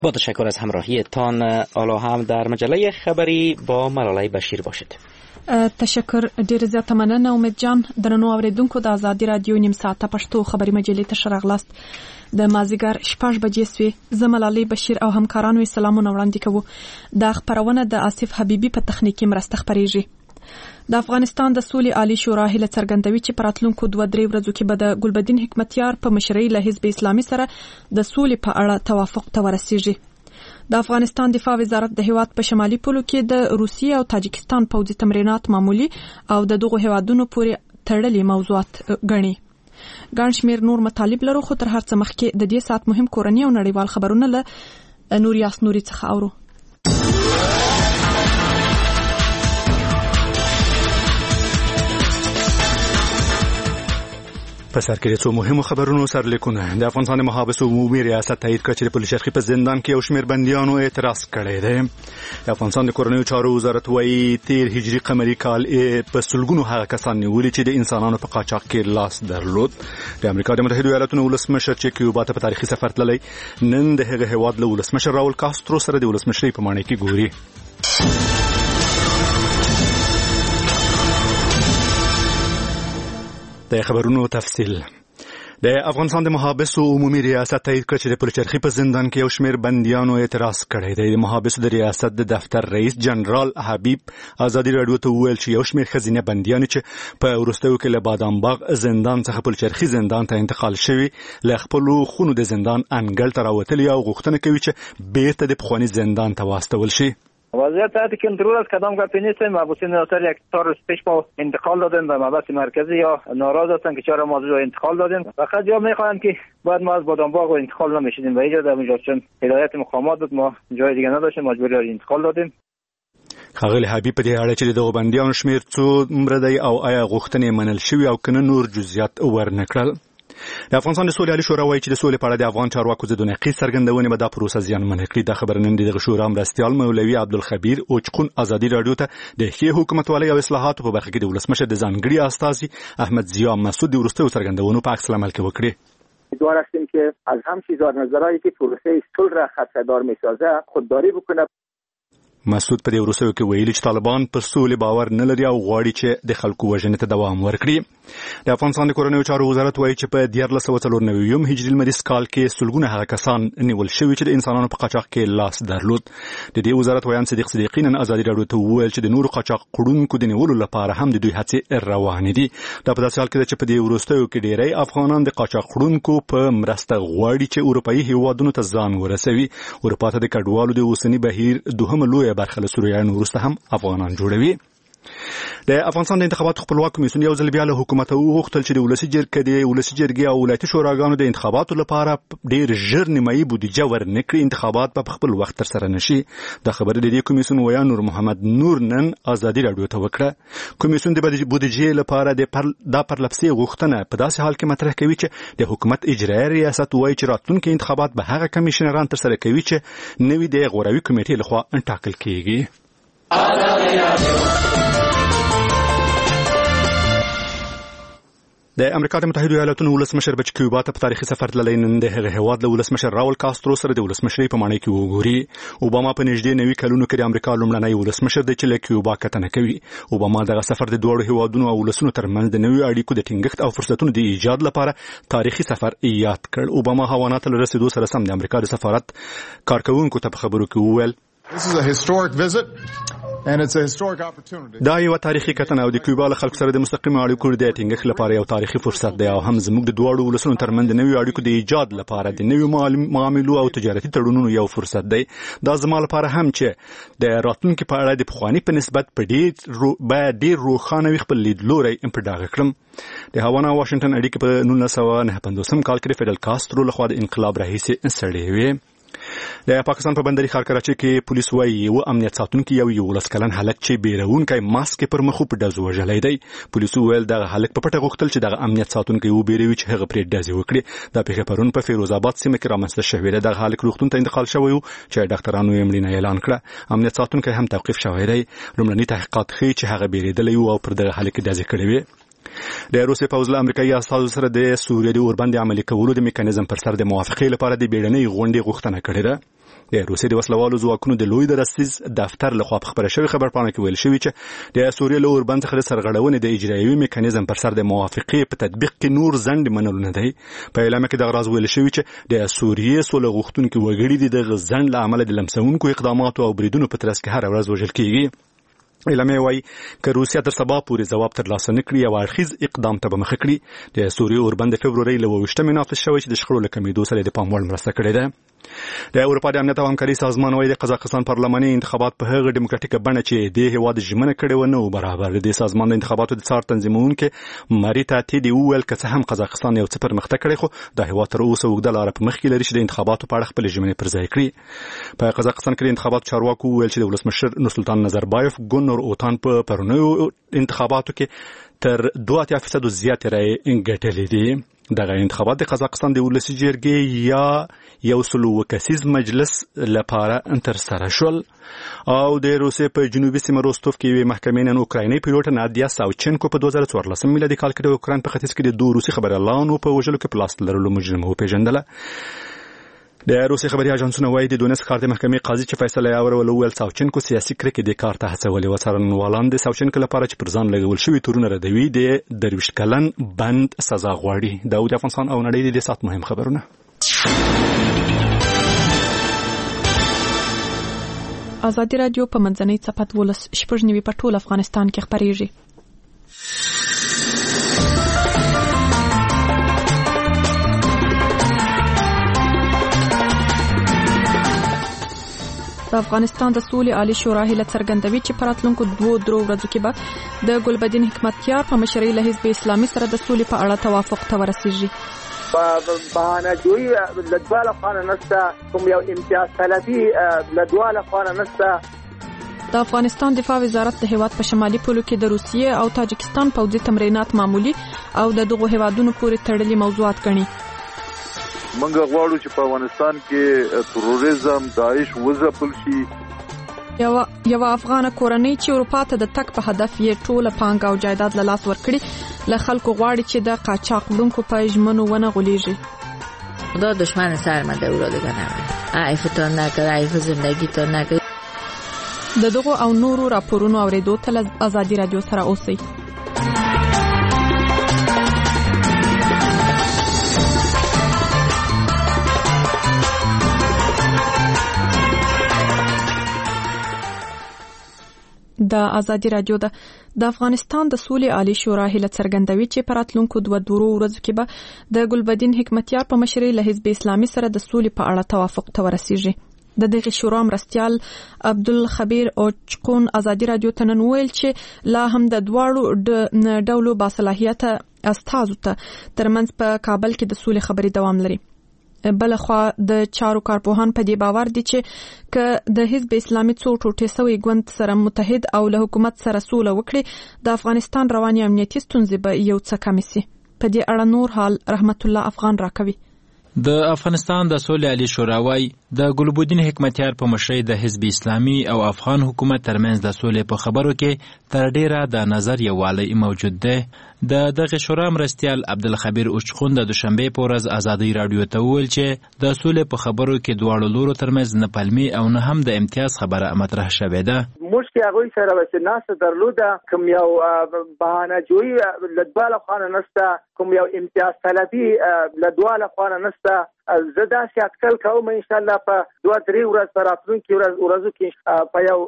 با تشکر از همراهیتان. حالا هم در مجله خبری با ملالۍ بشیر باشید. تشکر، ډیر زیاته مننه امید جان. درنو اوریدونکو، د آزادي رادیو نیم ساعته پښتو خبري مجلې ته راغلاست. د مازیګر 6 بجې سوې. زه ملالۍ بشیر او همکارانو سلامونه وړاندې کوو. د خبرونه د آصف حبیبي په تخنیکی مرسته خبريږي. د افغانستان د سولې عالی شورا هیله څرګندوي چې په راتلونکو 2-3 ورځو کې به د ګلبدین حکمتیار په مشرۍ له حزب اسلامي سره د سولې په اړه توافق ته ورسیږي. د افغانستان دفاع وزارت د هیواد په شمالي پولو کې د روسیې او تاجکستان پوځي تمرینات معمولی او د دغو هیوادونو پورې تړلي موضوعات ګڼي. ګڼ شمېر نور مطالب لرو، خو تر هر څه مخکې د دې ساعت مهم کورني او نړیوال خبرونه له نوریاس نوري څخه اورو. په سر کې څو مهمو خبرونو سرلیکونه. د افغانستان د محابسو عمومي ریاست تایید کړ چې د پلشرخي په زندان کې یو شمېر بندیانو اعتراض کړی دی. د افغانستان د کورنیو چارو وزارت وايي 13 هجري قمري کال په سلګونو هغه کسان نیولي چې د انسانانو په قاچاق کې لاس درلود. د امریکا د متحده ایالاتو ولسمشر چې کیوبا ته په تاریخي سفر تللی، نن د هغه هیواد له ولسمشر راول کاسترو سره د ولسمشرۍ په ماڼۍ کې ګوري. د خبرونو تفصیل. د افغانستان د محابسو عمومي ریاست تایید کړ چې د پلچرخي په زندان کې یو شمېر بندیانو اعتراض کړی دی. د محابسو د ریاست د دفتر رئیس جنرال حبیب آزادي رادیو ته وویل چې یو شمېر ښځینه بندیان چې په وروستیو کې له بادام باغ زندان څخه پلچرخي زندان ته انتقال شوي، له خپلو خونو د زندان انګړ ته راوتلي او غوښتنه کوي چې بیرته د پخواني زندان ته واستول شي. وضعیت تحت کنترل است، کدام گپی نیست. محبوسین ناصر یک 4 روز پیش ما انتقال دادیم به محبس مرکزی یا ناراض هستن که چرا ما انتقال دادیم. فقط یا میخواهند که بعد ما از بادام باغ انتقال نمیشدیم و اینجا در اونجا چون هدایت مقامات بود ما جای دیگه نداشتیم، مجبور انتقال دادیم. ښاغلی حبیب په دې اړه چې دغه بندیانو شمېر څومره دی او آیا غوښتنې منل شوي او کنه نور جزئیات ورنکړل. د افغانستان د سولې عالی شورا وايي چې د سولې په اړه د افغان چارواکو ضد نقیض څرګندونې به دا پروسه زیانمنه کړي. دا خبر نن دغه شورا مرستیال مولوي عبدالخبیر اوچقون آزادي رادیو ته د ښې حکومتولۍ او اصلاحاتو په برخه کې د ولسمشر د ځانګړي استازي احمد ضیا مسعود د وروستیو څرګندونو په عکس العمل کې وکړي. امیدوار هستیم که از هم چیزا نظرهایی که پروسه صلح را خطردار می‌سازه خودداری بکنه. مسعود په دې وروستیو کې ویلي چې طالبان پر سولې باور نه لري او غواړي چې د خلکو وژنې ته دوام ورکړي. د افغانستان د کورنیو چارو وزارت وايي چې په 1494 هجري لمریز کال کې سلګونه هغه کسان نیول شوي چې د انسانانو په قاچاق کې لاس درلود. د دې وزارت ویان صدیق صدیقی نن آزادي رادیو ته وویل چې د نورو قاچاق قړونکو د نیولو لپاره هم د دوی هڅې روانې دي. دا په داسې حال کې ده چې په دې وروستیو کې ډېری افغانان د قاچاق قړونکو په مرسته غواړي چې اروپایي هیوادونو ته ځان ورسوي. اروپا ته د کډوالو د اوسني بهیر دوهمه لویه برخه له سوریانو وروسته هم افغانان جوړوي. د افغانستان د انتخاباتو خپلواک کمیسیون یو ځل بیا له حکومت وغوښتل چې د ولسي جرګې او ولایتي شوراګانو د انتخاباتو لپاره ډېر ژر نیمایي بودیجه ورنکړي، انتخابات په خپل وخت ترسره نشي. دا خبره د دې کمیسیون ویان نور محمد نور نن آزادي رادیو ته وکړه. کمیسیون د بودیجې لپاره د پرلپسې غوښتنه په داسې حال کې مطرح کوي چې د حکومت اجرایي ریاست وایي چې راتلونکي انتخابات به هغه کمیشنران ترسره کوي چې نوي د غوراوي کمیټې لخوا ټاکل کیږي. د امریکا د متحده ایالاتو ولسمشر چې کیوبا ته په تاریخي سفر تللی، نن د هغه هیواد له ولسمشر راول کاسترو سره د ولسمشرۍ په ماڼۍ کې وګوري. اوباما په نږدې 90 کلونو کې د امریکا لومړنی ولسمشر دی چې له کیوبا کتنه کوي. اوباما دغه سفر د دوه هیوادونو او ولسونو ترمنځ د نویو اړیکو د ټینګښت او فرصتونو د ایجاد لپاره تاریخي سفر یاد کړ. اوباما هاوانا ته رسیدو سره سم د امریکا د سفارت کارکونکو ته په خبرو کې وویل دا یو تاریخي کتنه او د کیوبا له خلکو سره د مستقیم اړیکو د ټینګښت لپاره یو تاریخي فرصت دی او هم زموږ د دوه ولسونو ترمنځ د نویو اړیکو د ایجاد لپاره د نویو معاملو او تجارتي تړونونو یو فرصت دی. دا زما لپاره هم چې د راتلونکي په اړه د پخواني په نسبت په ډېر روښانه وي خپل لیدلوری په ډاګه کړم. د هاوانا واشنگټن اړیکې په 1959 کال کې فیدل کاسترو لخوا د انقلاب راهیسې سړې وې. د پاکستان په بندري ښار کراچۍ کې پولیس وايي یو امنیت ساتونکي یو 11 کلن هلک چې بیرونکی ماسک پر مخ په ډز وژلی دی. پولیسو ویل دغه هلک په پټه غوښتل چې دغه امنیت ساتونکي وبېروي چې هغه پرې ډزې وکړي. دا پیښه پرون په فیروز آباد سیمه کې رامنځته شوې ده. دغه هلک روغتون ته انتقال شوی و چې ډاکټرانو یې مړینه اعلان کړه. امنیت ساتونکی هم توقیف شوی دی. لومړني تحقیقات ښیي چې هغه بیرېدلی و او پر دغه هلک ډزې کړې وې. د روسیې پوځ له امریکایي استازو سره د سوریې د اوربند عملي کولو د میکانیزم پر سر د موافقې لپاره د بیړنۍ غونډې غوښتنه کړې ده. د روسیې د وسلوالو ځواکونو د لوی درستیز دفتر لخوا په خبره شوی خبرپاڼه کې ویل شوی چې د سوریې له اوربند څخه د سرغړونې د اجرایوي میکانیزم پر سر د موافقې په تطبیق کې نور ځنډ منلو نه دی. په اعلامیه کې دغه راز ویل شوی چې د سوریې سوله غوښتونکي وګړي د ځنډ له امله د لمسونکو اقداماتو او بریدونو په ترڅ کې هر ورځ وژل کیږي. اعلامیه وايي که روسیا تر سبا پورې ځواب ترلاسه نه کړي او اړخیز اقدام ته به مخه کړي. د سوریې اوربند د فبرورۍ له 28 نافذ شوی چې د شخړو له کمیدو سره د پام وړ مرسته کړې ده. د اروپا د امنیت او همکارۍ سازمان وايي د قزاقستان پارلماني انتخابات په هغه ډیموکراتیکه بڼه چې د هیواد ژمنه کړې و نه برابر. د سازمان د انتخاباتو د څار تنظیمونکو ماریتا تیدی وویل که څه هم قزاقستان یو څه پرمختګ کړی خو د هیواد تر اوسه اوږده لاره په مخ کې لري چې د انتخاباتو په اړه خپل ژمنې پر ځای کړي. په قزاقستان کې د انتخاباتو چارواکو وویل چې د ولسمشر نورسلطان نظربایف ګورنر اوتان په پرونیو انتخاباتو کې تر 2% زیات رای ګټلې دي. دغه انتخابات د قزاقستان د ولسي جرګې یا یو سلو کسیز مجلس لپاره ترسره شول. او د روسیې په جنوبي سیمه روستوف کې یوې محکمې نن اوکرایني پیلوټ نادیا ساوچنکو په 2014 میلادي کال کې د اوکراین په ختیځ کې د دوه روسي خبريالانو په وژلو کې پلاس لرلو مجرم وپېژندله. د روسي خبري اژانسونه وايي د دونیس ښار د محکمې قاضي چې فیصله یې اورول ویل ساوچنکو سیاسي کرکې د کار ته هڅولې و. څارنوالان د ساوچنکو لپاره چې پر ځان لګول شوي تورونه ردوي د 23 کلن بند سزا غواړي. د افغانستان او نړۍ د سات مهم خبرونه. ازادي رادیو په منځنۍ څپه 12 په ټول افغانستان کې خبريږي. د افغانستان د سولې عالی شورا هیله څرګندوي چې په راتلونکو 2 ورځو کې به د ګلبدین حکمتیار په مشرۍ له حزب اسلامي سره د سولې په اړه توافق ته ورسیږي. بهانه جوړی لدواله خانه نسته کوم یو امتیاز طلبي لدواله خانه نسته. د افغانستان دفاع وزارت د هیواد په شمالي پولو کې د روسیې او تاجکستان پوځي تمرینات معمولی او د دغو هیوادونو پورې تړلي موضوعات ګڼي. منګه غواړو چې په افغانستان کې تروریزم داعش وځپل شي. یو افغان کورنۍ چې اروپا ته د تک په هدف یې ټوله پانګه او جایداد له لاس ورکړي له خلکو غواړي چې د قاچاق وړونکو په ژمنو ونه غولېږي. خدا دشمن سر مده او را دیگه نمید عیفتان نکرد عیف زندگیتان نکرد. د دغو او نورو راپورونو اوریدو ته ازادي رادیو سره اوسئ. د ازادي رادیو د افغانستان د سولې عالی شورا هیله څرګندوي چې په راتلونکو 2 ورځو کې به د ګلبدین حکمتیار په مشرۍ له حزب اسلامي سره د سولې په اړه توافق ته ورسیږي. د دغه شورا مرستیال عبدالخبیر اوچقون ازادي رادیو ته نن ویل چې لا هم د دواړو ډولو باصلاحیته استازو ته ترمنځ په کابل کې د سولې خبري دوام لري. بلخوا د چارو کارپوهان په دې باور دي چې که د حزب اسلامي څو ټوټې سوی ګوند سره متحد او له حکومت سره سوله وکړي د افغانستان رواني امنیتي ستونزې به یو څه کم شي. په دې اړه نور حال رحمت الله افغان راکوي. د افغانستان د سولې عالی شورا وايي د ګلبدین حکمتیار په مشرۍ د حزب اسلامي او افغان حکومت ترمنځ د سولې په خبرو کې تر ډیره د نظر یووالی موجود دی. د دغه شورا مرستیال عبدالخبیر اوچقون د دوشنبه په ورځ ازادي رادیو ته ویل چې د سولې په خبرو کې دواړو لورو ترمنځ نه پلمي او نه هم د امتیاز خبره مطرح شوې ده. موږ کې هغه سره وسه ناس درلوده کوم یو بهانه جوړی لدواله خانه نسته کوم یو امتیاز طلبي لدواله خانه نسته. زه دا سیاکل کوم ان شاء الله په 2-3 ورځې پر راتلونکي ورځو کې په یو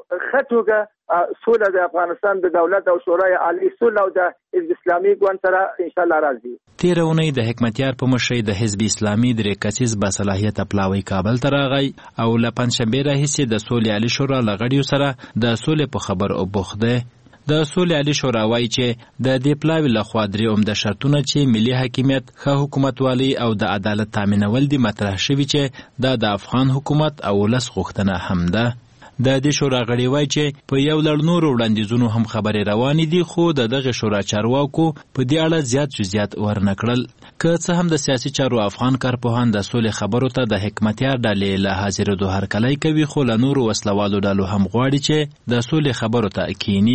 خطوګه سوله د افغانستان د دولت او شورای عالی سوله او د حزب اسلامي ګوند سره ان شاء الله راځي. تیرونی د حکمتیار په مشرۍ د حزب اسلامي د کسیز باصلاحیت پلاوی کابل ته راغی او له پنځشنبه راهیسې د سولې عالی شورا لغړیو سره د سولې په خبر او بوخده. د سولې عالی شورا وايي چې د دې پلاوی لخوا درې عمده شرطونه چې ملي حاکمیت، ښه حکومتوالي او د عدالت تامینول دي مطرح شوي چې د افغان حکومت او ولس غوښتنه هم ده. د دې شورا غړي وايي چې په یو لړ نورو وړاندیزونو هم خبرې روانې دي خو د دغه شورا چارواکو په دې اړه زیات جزئیات ورنکړل. که څه هم د سیاسي چارو افغان کارپوهان د سولې خبرو ته د حکمتیار ډلې له حاضرېدو هرکلی کوي خو له نورو وسلوالو ډلو هم غواړي چې د سولې خبرو ته کینی.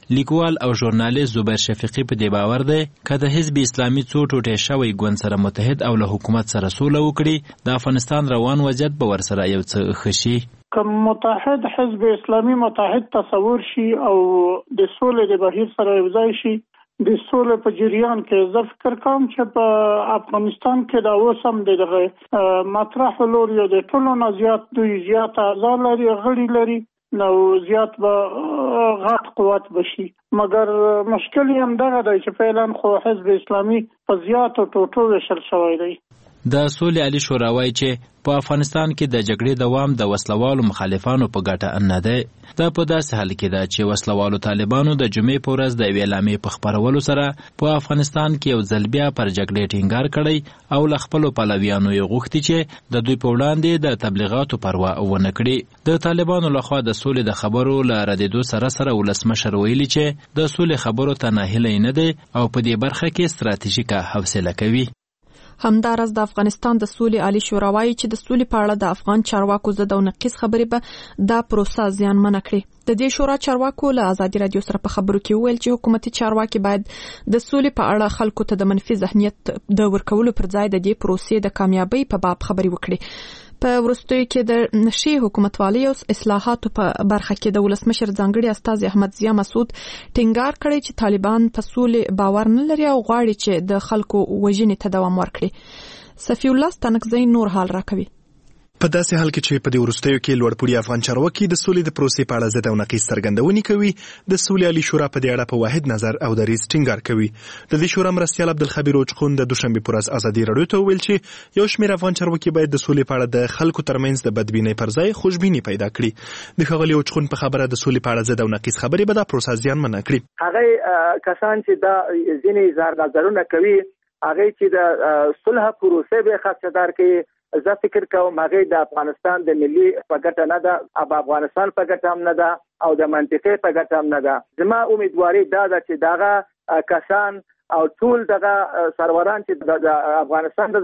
لیکوال او ژورنالیست زبیر شفیقي په دې باور دی که د حزب اسلامي څو ټوټې شوی ګوند سره متحد او له حکومت سره سوله وکړي د افغانستان روان وضعیت به ورسره یو څه ښه شي. که متحد حزب اسلامي متحد تصور شي او د سولې د بهیر سره یوځای شي د سولې په جریان کې زه فکر کوم چې په افغانستان کې دا اوس هم دغه مطرح لور یو د ټولو نه زیات دوی زیات اعضا لري غړي لري نو زیات به غټ قوت بشي مګر مشکل هم دغه دی چې فعلا خو حزب اسلامي په زیاتو ټوټو ویشل شوی دی. د سولې عالی شورا وایي چې په افغانستان کې د جګړې دوام د وسلوالو مخالفانو په ګټه نه دی. دا په داسې حال کې ده چې وسلوالو طالبانو د جمعې په ورځ د یوې اعلامیې په خپرولو سره په افغانستان کې یو ځل بیا پر جګړې ټینګار کړی او له خپلو پلویانو یې غوښتي چې د دوی په وړاندې د تبلیغاتو پروا ونه کړي. د طالبانو لخوا د سولې د خبرو له ردېدو سره ولسمشر ویلي چې د سولې خبرو ته ناهیلی نه دی او په دې برخه کې ستراتیژیکه حوصله کوي. همداراز د افغانستان د سولې عالی شورا وایي چې د سولې په اړه د افغان چارواکو ضد او نقیض خبرې به دا پروسه زیانمنه کړي. د دې شورا چارواکو له ازادي رادیو سره په خبرو کې ویل چې حکومتي چارواکي باید د سولې په اړه خلکو ته د منفي ذهنیت د ورکولو پر ځای د دې پروسې د کامیابی په باب خبرې وکړي. په وروستیو کې د نشي حکومتوالۍ او اصلاحاتو په برخه کې د ولسمشر ځانګړي استازي احمد ضیا مسعود ټینګار کړی چې طالبان په سولې باور نه لري او غواړي چې د خلکو وژنې ته دوام ورکړي. صفی الله ستانکزی نور حال راکوي. په داسې حال کې چې په دې وروستیو کې لوړپوړي افغان چارواکي د سولې د پروسې په اړه ضد او نقیض څرګندونې کوي، د سولې عالی شورا په دې اړه په واحد نظر او دریځ ټینګار کوي. د دې شورا مرستیال عبدالخبیر اوچخون د دوشنبه پر ورځ ازادي راډیو ته ویل چې یو شمېر افغان چارواکي باید د سولې په اړه د خلکو ترمنځ د بدبینۍ پر ځای خوشبیني پیدا کړي. د ښاغلي اوچخون په خبره د سولې په اړه ضد او نقیض خبرې به دا پروسه زیانمنه کړي. هغه کسان چې دا ځینې اظهار نظرونه کوي هغه چې د صلح پروسه به خدشدار کوي، زه فکر کوم هغه د افغانستان د ملي په ګټه نه ده او افغانستان په ګټه هم نه ده او د منطقې په ګټه هم نه ده. زما امیدواري دا ده چې دغه کسان او ټول دغه سروران چې د افغانستان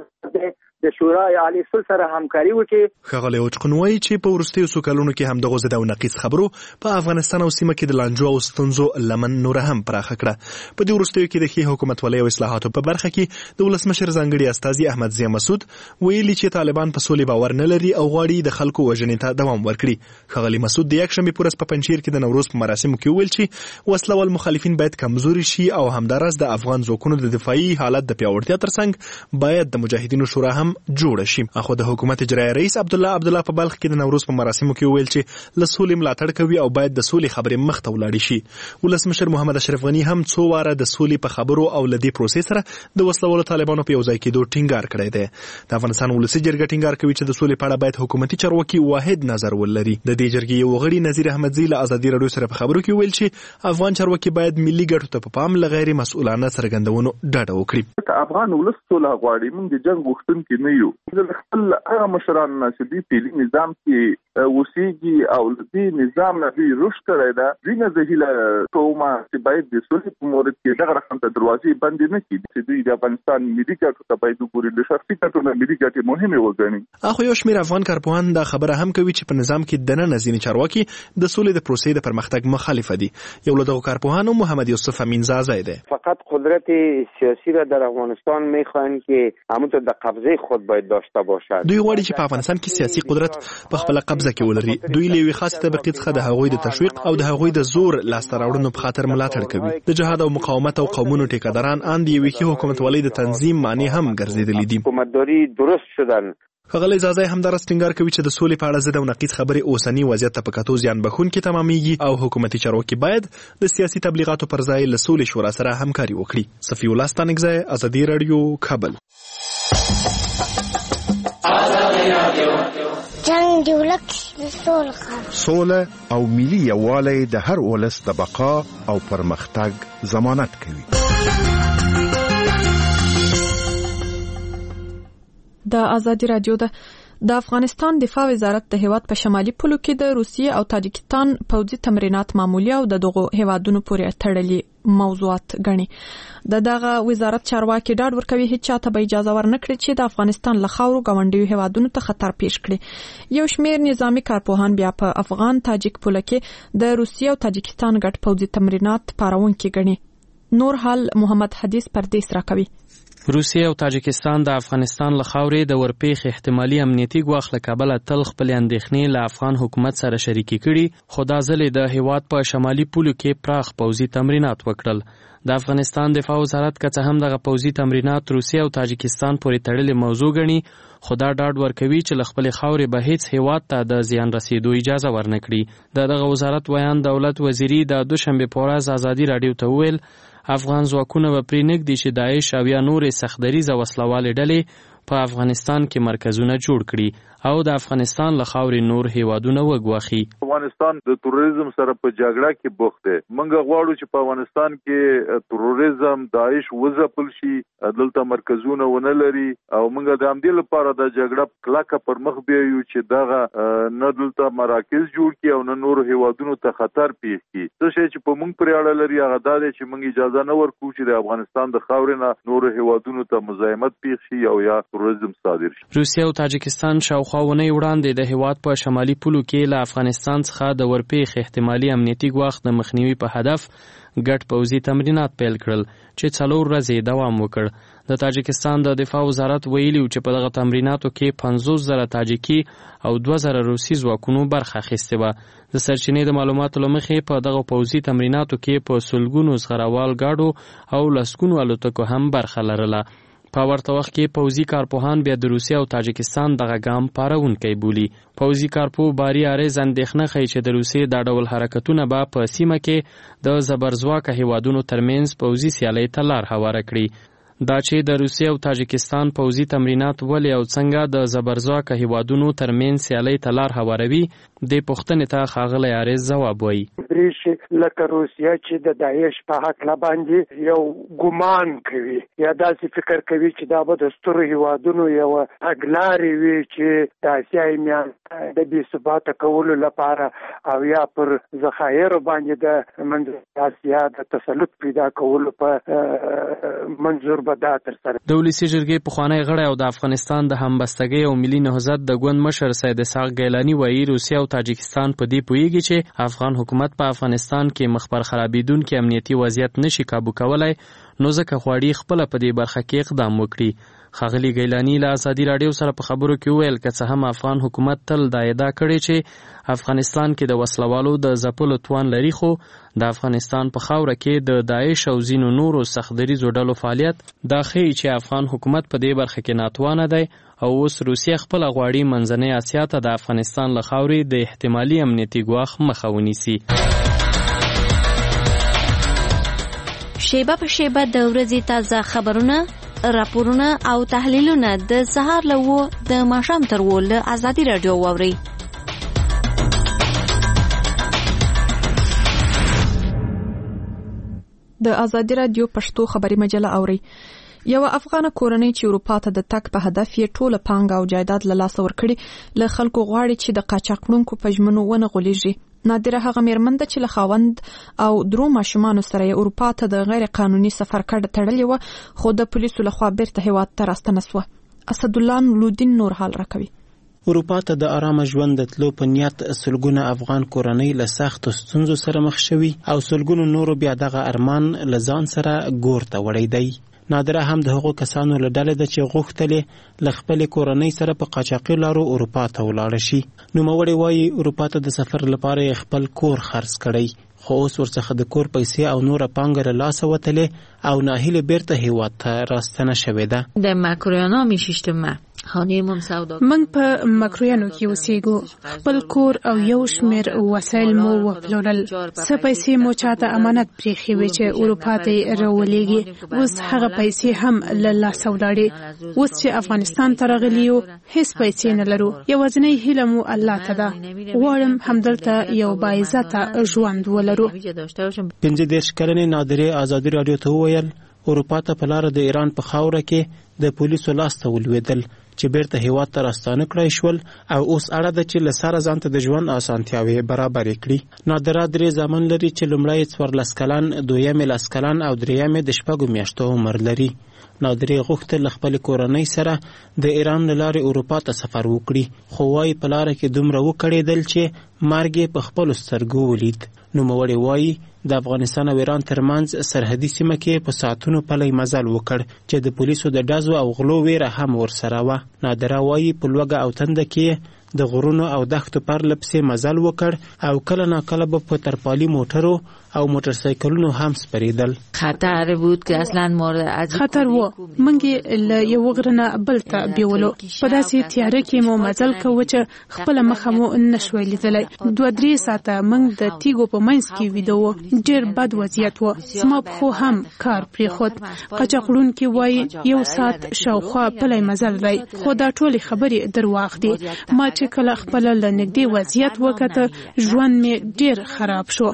د شورای عالی صلح سره همکاري وکړي. ښاغلی اوچخون وایي چې په وروستیو څو کلونو کې هم دغه ضد او نقیض خبرو په افغانستان او سیمه کې د لانجو او ستونزو لمن نور هم پراخه کړه. په دې وروستیو کې د ښې حکومتولۍ او اصلاحاتو په برخه کې د ولسمشر ځانګړي استازي احمد ضیا مسعود ویلي چې طالبان په سولې باور نه لري او غواړي د خلکو وژنې ته دوام ورکړي. ښاغلی مسعود د یکشنبې په ورځ په پنجشیر کې د نوروز په مراسمو کې ویل چې وسله وال مخالفین باید کمزوري شي او همداراز د افغان ځواکونو د دفاعي حالت د پیاوړتیا ترڅنګ باید د مجاهدینو شورا هم جوړه شي. اخو د حکومت اجرایي رئیس عبدالله په بلخ کې د نوروز په مراسمو کې ویل چې له سولې ملاتړ کوي او باید د سولې خبرې مخ ته ولاړې شي. ولسمشر محمد اشرف غني هم څو واره د سولې په خبرو او له دې پروسې سره د وسلوالو طالبانو په یو ځای کېدو ټینګار کړی دی. د افغانستان ولسي جرګه ټینګار کوي چې د سولې په اړه باید حکومتي چارواکي واحد نظر ولري. د دې جرګې یو غړي نذیر احمدزي له ازادي راډیو سره په خبرو کې ویل چې افغان چارواکي باید ملي ګټو ته په پام له غیر مسؤلانه څرګندونو ډډه وکړي. افغان ولس سوله غواړي، موږ د جنگ غوښتونکي نه یو. خپل هغه مشران چې دوی په نظام کې اوسېږي او دې نظام نه دوی رشد کړی ده، دوی نه زه هیله کوم چې باید د سولې په مورد کې دغه رقم ته دروازې بندې نه کړي چې دوی د افغانستان ملي ګټو ته باید وګوري، د شخصي ګټو نه ملي ګټې مهمې وګڼي. اخو یو شمېر افغان کارپوهان دا خبره هم کوي چې په نظام کې دننه ځینې چارواکي د سولې د پروسې د پرمختګ مخالفه دي. یو له دغو کارپوهانو محمد یوسف امینزاده ده. فقط قدرت سیاسی را در افغانستان میخواهند که همونطور در قبضه خود باید داشته باشد. دوی غواړي چې په افغانستان کې سیاسي قدرت په خپل قبضه کې ولري. دوی له یوې خاصه طبقې څخه د هغوی د تشویق او د هغوی د زور لاسته راوړنو په خاطر ملاتړ کوي. د جهاد او مقاومت او قومونو ټیکاداران ان د یوې حکومتولۍ د تنظیم معنی هم ګرځېدلي دي. حکومتداري درست شدن. ښاغلی زازی همداراز ټینګار کوي چې د سولې په اړه ضد او نقیض خبرې اوسني وضعیت ته په کتو زیان بخونکي تمامېږي او حکومتي چارواکي باید د سیاسي تبلیغاتو پر ځای له سولې شورا سره همکاري وکړي. صفی الله ستانکزی، ازادي راډیو، کابل. جنگ دی ولک سوله او ملي یووالی د هر ولس د بقا او پرمختګ ضمانت کوي. د ازادي راډیو د افغانستان دفاع وزارت د هیواد په شمالي پولو کې د روسیې او تاجکستان پوځي تمرینات معمولی او د دغو هیوادونو پورې تړلي موضوعات ګڼي. دغه وزارت چارواکي ډاډ ورکوي هیڅ چاته به اجازه ورنکړي چې د افغانستان له خاورو ګاونډیو هیوادونو ته خطر پیښ کړي. یو شمیر نظامی کارپوهان بیا په افغان تاجک پوله کې د روسیې او تاجکستان ګډ پوځي تمرینات پارونکي ګڼي. نور حال محمد حدیث پردیس راکوي. روسیه او تاجکستان د افغانستان له خاورې د ورپېښ احتمالي امنیتي ګواښ له کبله تل خپلې اندېښنې له افغان حکومت سره شریکې کړي، خو دا ځل د هیواد په شمالي پولو کې پراخ پوځي تمرینات وکړل. د افغانستان دفاع وزارت که څه هم دغه پوځي تمرینات روسیه او تاجکستان پورې تړلې موضوع ګڼي، خو دا ډاډ ورکوي چې له خپلې خاورې به هیڅ هیواد ته د زیان رسیدو اجازه ورنکړي. دغه وزارت ویان دولت وزیري د دوشنبې په ورځ ازادي راډیو ته وویل افغان ځواکونه به پرې نږدي چې داعش او یا نورې سختدریزه وسلوالې ډلې په افغانستان کې مرکزونه جوړ کړي او د افغانستان له خاورې نور هیوادونه وګواخي. افغانستان د تروریزم سره په جګړه کې بوخت دی. موږ غواړو چې په افغانستان کې تروریزم داعش وځپل شي، دلته مرکزونه ونه لري او موږ د همدې لپاره د جګړه کلکه پر مخ بیایو چې دغه نه دلته مراکز جوړ کړي او نه نور هیوادونو ته خطر پیښ کړي. څه شی چې په موږ پرې اړه لري هغه دا دی چې موږ اجازه نه ورکوو چې د افغانستان د خاورې نه نور هیوادونو ته مزاحمت پیښ شي او یا تروریزم صادر شي. روسیه او تاجکستان شاوخوا ونې وړاندې د هیواد په شمالي پولو کې له افغانستان څخه د ورپېښ احتمالي امنیتي ګواښ د مخنیوي په هدف ګډ پوځي تمرینات پیل کړل چې 4 ورځې دوام وکړ. د تاجکستان د دفاع وزارت ویلي چې په دغه تمریناتو کې 50,000 تاجکي او 2,000 روسي ځواکونو برخه اخیستې وه. د سرچینې د معلوماتو له مخې په دغه پوځي تمریناتو کې په سلګونو زغروال ګاډو او لسګونو الوتکو هم برخه لرله. په ورته وخت کې پوځي کارپوهان بیا د روسیې او تاجکستان دغه ګام پارونکی بولي. پوځي کارپوه باري اریز اندېښنه ښیي چې د روسیې دا ډول حرکتونه به په سیمه کې د زبرځواکه هیوادونو ترمنځ پوځي سیالۍ ته لار هواره کړي. دا چې د روسیې او تاجکستان پوځي تمرینات ولې او څنګه د زبرځواکه هیوادونو ترمنځ سیالۍ ته لار هواروي، د پوښتنې ته ښاغلی اریز ځواب وایي. لکه روسیه چې د داعش په حق باندې یو ګمان کوي یا داسې فکر کوي چې دا به د سترو هیوادونو یو تګلارې وي چې د اسیايي میانه د بې ثباته کولو لپاره او یا پر ذخایرو باندې د منځنۍ اسیا د تسلط پیدا کولو په منظور به دا ترسره. د ولسي جرګې پخوانی غړی او د افغانستان د همبستګۍ او ملي نهضت د ګوند مشر سید اسحاق ګیلاني وایي روسیه او تاجکستان په دې پوهیږي چې افغان حکومت په افغانستان کې مخبر خرابېدونکي امنیتي وضعیت نشي کابو کولای، نو ځکه غواړي خپله په دې برخه کې اقدام وکړي. ښاغلي ګیلاني له ازادي راډیو سره په خبرو کې وویل که څه هم افغان حکومت تل دا ادعا کړې چې افغانستان کې د وسلوالو د ځپلو توان لري، خو د افغانستان په خاوره کې د داعش او ځینو نورو سختدریزو ډلو فعالیت دا ښیي چې افغان حکومت په دې برخه کې ناتوانه دی او اوس روسیه خپله غواړي منځنۍ اسیا ته د افغانستان له خاورې د احتمالي امنیتي ګواښ مخه ونیسي. شیبه په شیبه د ورځې تازه خبرونه، راپورونه او تحلیلونه د سهار له 9 د ماښام تر 10 له ازادي راډیو واورئ. د ازادي راډیو پښتو خبري مجله اورئ. یو افغان کورنۍ چې اروپا ته د تګ په هدف یې ټوله پانګه او جایداد له لاسه ورکړي له خلکو غواړي چې د قاچاقونکو په ژمنو ونه غولېږي. نادره هغه میرمن ده چې له خاوند او 3 ماشومانو سره یې اروپا ته د غیر قانوني سفر کډه تړلې وه، خو د پولیسو لخوا بیرته هیواد ته راستنه سوه. اسدالله نورالدین نور حال راکوي. اروپا ته د آرامه ژوند د تلو په نیت سلګونه افغان کورنۍ له سختو ستونزو سره مخ شوي او سلګونو نورو بیا دغه ارمان له ځان سره ګور ته وړی دی. نادره هم د هغو کسانو له ډلې ده چې غوښتلې له خپلې کورنۍ سره په قاچاقي لارو اروپا ته ولاړه شي. نوموړې وایي اروپا ته د سفر لپاره یې خپل کور خرڅ کړی، خو اوس ورڅخه د کور پیسې او نوره پانګه له لاسه وتلې او ناهیلې بیرته هیواد ته راستنه شوې ده. د مکرویانا میشیشتم من په مکرویانو کې اوسېږو، خپل کور او یو شمیر وسایل مو وپلورل، څه پیسې مو چاته امانت پرېښې وې چې اروپا ته راولېږي، اوس هغه پیسې هم له لاسه ولاړې. اوس چې افغانستان ته راغلي یو هیڅ پیسې نه لرو، یوازینۍ هیله مو الله ته ده، غواړم همدلته یو باعزته ژوند ولرو. 15 کلنې نادرې ازادي راډیو ته وویل اروپا ته په لاره د ایران په خاوره کې د پولیسو لاس ته ولوېدل چې بیرته هیواد ته راستانه کړای شول او اوس اړه ده چې له سره ځان ته د ژوند اسانتیاوې برابرې کړي. نادره 3 زامن لري چې لومړی 14 کلن، دویم 10 کلن او دریم د 6 میاشتو عمر لري. نادرې غوښتل خپل کورنۍ سره د ایران له لارې اروپا ته سفر وکړي، خو وايي په لاره کې دومره وکړېدل چې مرګ یې په خپلو سترګو ولید. نوموړی وايي د افغانستان او ایران ترمنځ سرحدي سیمه کې په ساعتونو پلی مزل وکړ چې د پولیسو د ډزو او غلو ویره هم ورسره وه. نادره وايي په لوږه او تنده کې د غرونو او دښتو پر لپسې مزل وکړ او کله ناکله به په ترپالي موټرو او موټرسایکلونو هم سپریدل. خطر بود که اصلا مورد خطر و منګي له یو غرنه بل ته بیولو په داسې تیاره کې مو مزل کوو چې خپل مخه مو نشوي لیدلای. 2-3 ساعته منګ د تیګو په منځ کې ویدو ډېر بد وضعیت و. سما خو هم کار پرې خود قاچاقړون کې وای 1 ساعت شاوخوا پلی مزل دی، خو دا ټولې خبرې درواغ دي. ما چې کله خپل لنګدي وضعیت وکړه ژوند می ډېر خراب شو.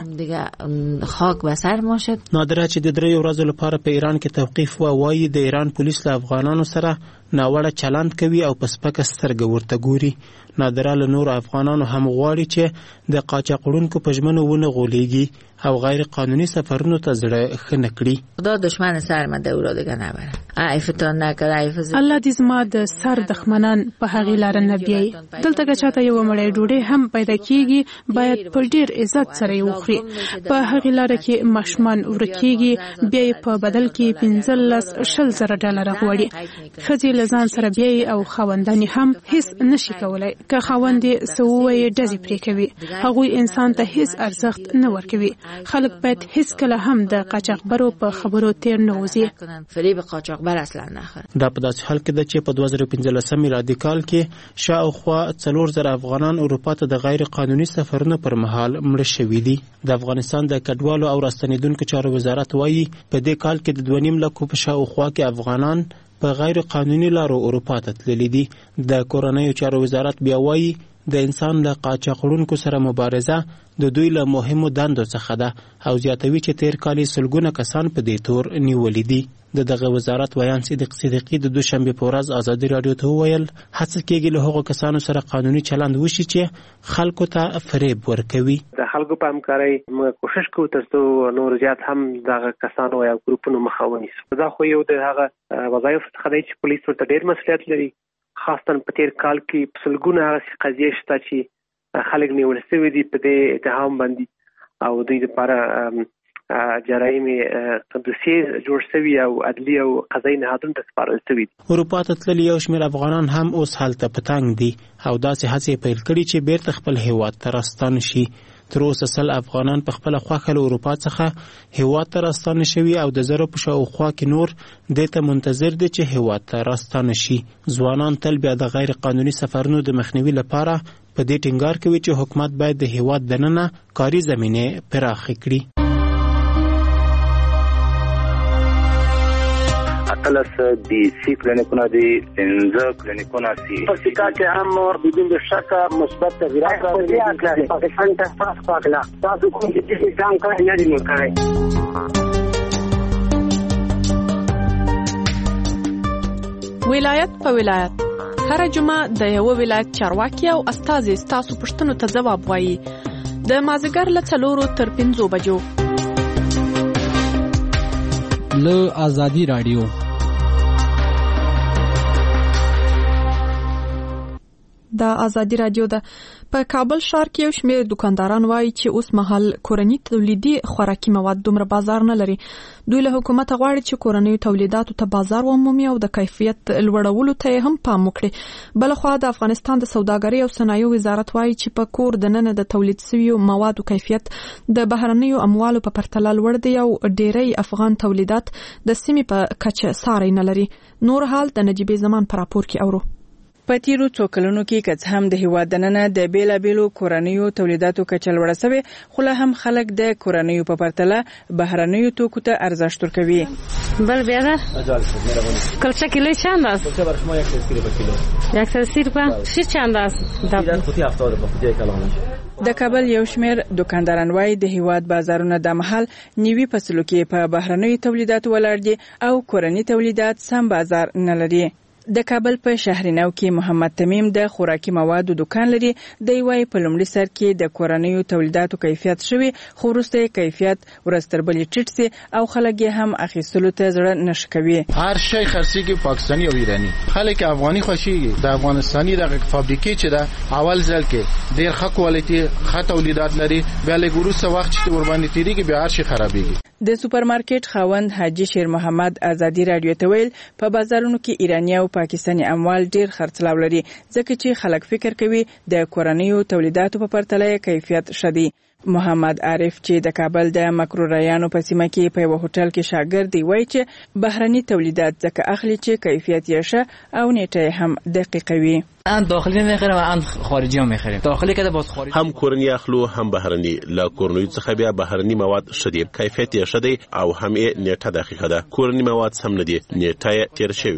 خاک بسر ما شد. نادره چې د 3 ورځو لپاره په ایران کې توقیف و، وایي د ایران پولیس له افغانانو سره ناوړه چلند کوي او په سپکه سترګه ورته ګوري. نادره له نور افغانانو هم غواړي چې د قاچاقړونکو په ژمنو ونه غولیږي او غیر قانونی سفرونو ته زړه ښه نه کړي. خدا دشمن سر من دورا دیگه نبره. عیفتان نکړه عیفز. الله دې زما د سر دښمنان په هغې لار نه بیایي. دلته که چاته یو مړی ډوډۍ هم پیدا کیږي باید په ډیر عزت سره یې وخوري. په هغې لار کې ماشومان ورکیږي، بیا یې په بدل کې 15-20 ډالر غواړي. ښځې له ځان سره بیایي او خاوندان هم هیڅ نشي کولای. که خاوند یې څه ووایي ډزې پرې کوي. هغوی انسان ته هیڅ ارزښت نه ورکوي. خلک باید هیڅکله هم د قاچاقبرو په خبرو تیر نه وځي. فریب قاچاقبر اصلا نخوره. دا په داسې حال کې ده چې په 2015 میلادي کال کې شاوخوا 4000 افغانان اروپا ته د غیر قانوني سفرونو پر مهال مړه شوي دي. د افغانستان د کډوالو او راستنیدونکو چارو وزارت وایي په دې کال کې د 2.5 لکو په شاوخوا کې افغانان په غیر قانوني لارو اروپا ته تللي دي. د کورنیو چارو وزارت بیا وایي د انسان له قاچاقړونکو سره مبارزه د دوی له مهمو دندو څخه ده او زیاتوي چې تیر کال سلګونه کسان په دې تور نیولي دي. دغه وزارت ویان صدیق صدیقی د دوشنبه په ورځ ازادي رادیو ته وویل هڅه کېږي له هغو کسانو سره قانوني چلند وشي چې خلکو ته فریب ورکوي. د خلکو په همکارۍ موږ کوشش کوو ترڅو نور زیات هم دغه کسانو یا ګروپونو مخه ونیسو. دا خو یو د هغه وظایف څخه دی چې پولیس ورته ډېر مسؤلیت لري. خاصتاً په تیر کال کې سلګونه هغه قضیې شته چې خلک نیول شوي دي په دې اتهام باندې او دوی لپاره جرایم دوسیې جوړ شوي او عدلي او قضایي نهادونو ته سپارل شوي دي. اروپا ته تللي یو شمېر افغانان هم اوس هلته په تنګ دي او داسې هڅې پیل کړي چې بیرته خپل هیواد ته راستانه شي. تر اوسه 100 افغانان په خپله خوښه له اروپا څخه هیواد ته راستانه شوي او د 1000 په شاوخوا کې نور دې ته منتظر دي چې هیواد ته راستانه شي. ځوانان تل بیا د غیر قانوني سفرونو د مخنیوي لپاره په دې ټینګار کوي چې حکومت باید د هیواد دننه کاري زمینه پراخه کړي. اتلس دی سی کلینیکونه دی 15 کلینیکونه سی په سکا کې هم بدون شک مثبت تغیرات راغلي دي. پاکستان ته پاس پاکلا تاسو کوم چې ځان کړی نه دی مکرای. ولایت په ولایت هر جمعه د یو ولایت چارواکي او استازي تاسو پښتنو ته جواب وایي. د مازیګر له 4 تر 5 بجو له آزادی رادیو. د آزادی رادیو د په کابل ښار کې یو شمېر دکانداران وایي چې اوس مهال کورني تولیدي خوراکي مواد دومره بازار نه لري. دوی له حکومت غواړي چې کورنیو تولیداتو ته بازار ومومي او د کیفیت لوړولو ته هم پام وکړي. بلخوا د افغانستان د سوداګرۍ او صنایعو وزارت وایي چې په کور دننه د تولید شویو موادو کیفیت د بهرنیو اموالو په پرتله لوړ دی او ډېری افغان تولیدات د سیمې په کچه ساری نه لري. نور حال د نجیبې زمان پر راپور کې اورو. په تیرو څو کلونو کې که هم د هیواد دننه د بیلابیلو کورنیو تولیداتو کچه لوړه شوې، خو لا هم خلک د کورنیو په پرتله بهرنیو توکو ته ارزښت ورکوي. بل بیا ده کلچه کیلو چند است؟ کلچه برای شما 130 روپیه کیلو. 130 روپیه؟ شیر چند است؟ خودی 70 روپیه کلانه. د کابل یو شمېر دکانداران وایي د هیواد بازارونه د محل نیوي فصلو کې په بهرنیو تولیداتو ولاړ دي او کورني تولیدات سم بازار نه لري. د کابل په شهرینو کې محمد تمیم د خوراکي موادو دکان لري. د وای په لومړي سر کې د کورنیو تولیداتو کیفیت شوی، خو وروسته کیفیت ورستربلې ټیټ سي او خلک هم اخیستلو ته زړه نش کوي. هر شی خرڅيږي پاکستاني او ایرانی، خلک افغاني خوشيږي. د افغانستاني د فابریکې چې دا اول ځل کې ډیر ښه کوالټي ښه تولیدات لري، بیا له ګروسه وخت چې ور باندې تیریږي بیا هر شي خرابېږي. د سوپرمارکټ خاوند حاجی شیر محمد ازادي رادیو ته ویل په بازارونو کې ایرانی او پاکستاني اموال ډیر خرڅلاو لري، ځکه چې خلک فکر کوي د کورنیو تولیداتو په پرتله کیفیت شدي. محمد عارف چې د کابل د مکروریانو په سیمه کې په یو هوټل کې شاګرد دی وایي چې بهرني تولیدات ځکه اخلي چې کیفیت یې ښه او نیټه هم دقیقه وي. ان داخلی میخریم و ان خارجی هم میخریم. داخلی که باز خارجی هم کورنی اخلو هم بهرنی. لا کورنی څخه بیا بهرنی مواد شدي، کیفیت یې شدي او هم یې نیټه دقیقه ده. کورنی مواد سم نه دي، نیټه تیر شوی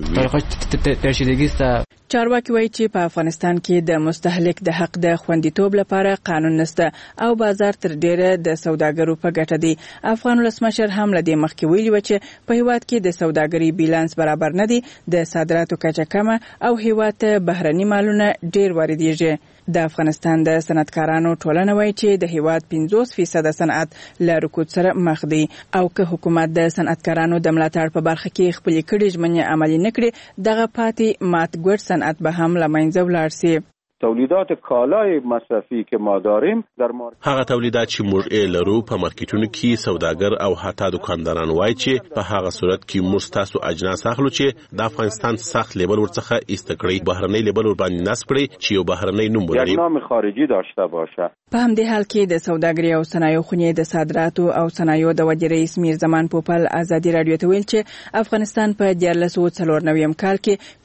وي. چارواکي وایي چې په افغانستان کې د مستهلک د حق د خوندیتوب لپاره قانون نشته او بازار تر ډیره د سوداګرو په ګټه دی. افغان ولسمشر هم لدی مخکې ویلي و چې په هیواد کې د سوداګرۍ بیلانس برابر نه دی، د صادراتو کچه کمه او هیواد ته بهرني مالونه ډیر واردېږي. د افغانستان د صنعتکارانو ټولنه وایي چې د هیواد 50% صنعت له رکود سره مخ دی او که حکومت د صنعتکارانو د ملاتړ په برخه کې خپل کړي ژمنې عملي نکړي، دغه پاتې مات ګډ صنعت به هم له منځه ولاړ سي. تولیدات کالای مصرفی که ما داریم در هغه تولیدات چې موږ لرو په مارکیټونو کې سوداګر او حتی دکانداران وایي چې په هغه صورت کې موږ تاسو اجناس اخلو چې د افغانستان سخت لیبل ورڅخه ایستکړي، بهرنۍ لیبل ور باندې نصب کړي چې یو بهرنۍ نوم ولري، نام خارجي داشته باشه. په همدې حال کې د سوداګرۍ او صنایعو خونې د صادراتو او صنایعو د وزیر رئیس میر زمان پوپل ازادي رادیو ته ویل چې افغانستان په 1494 کال کې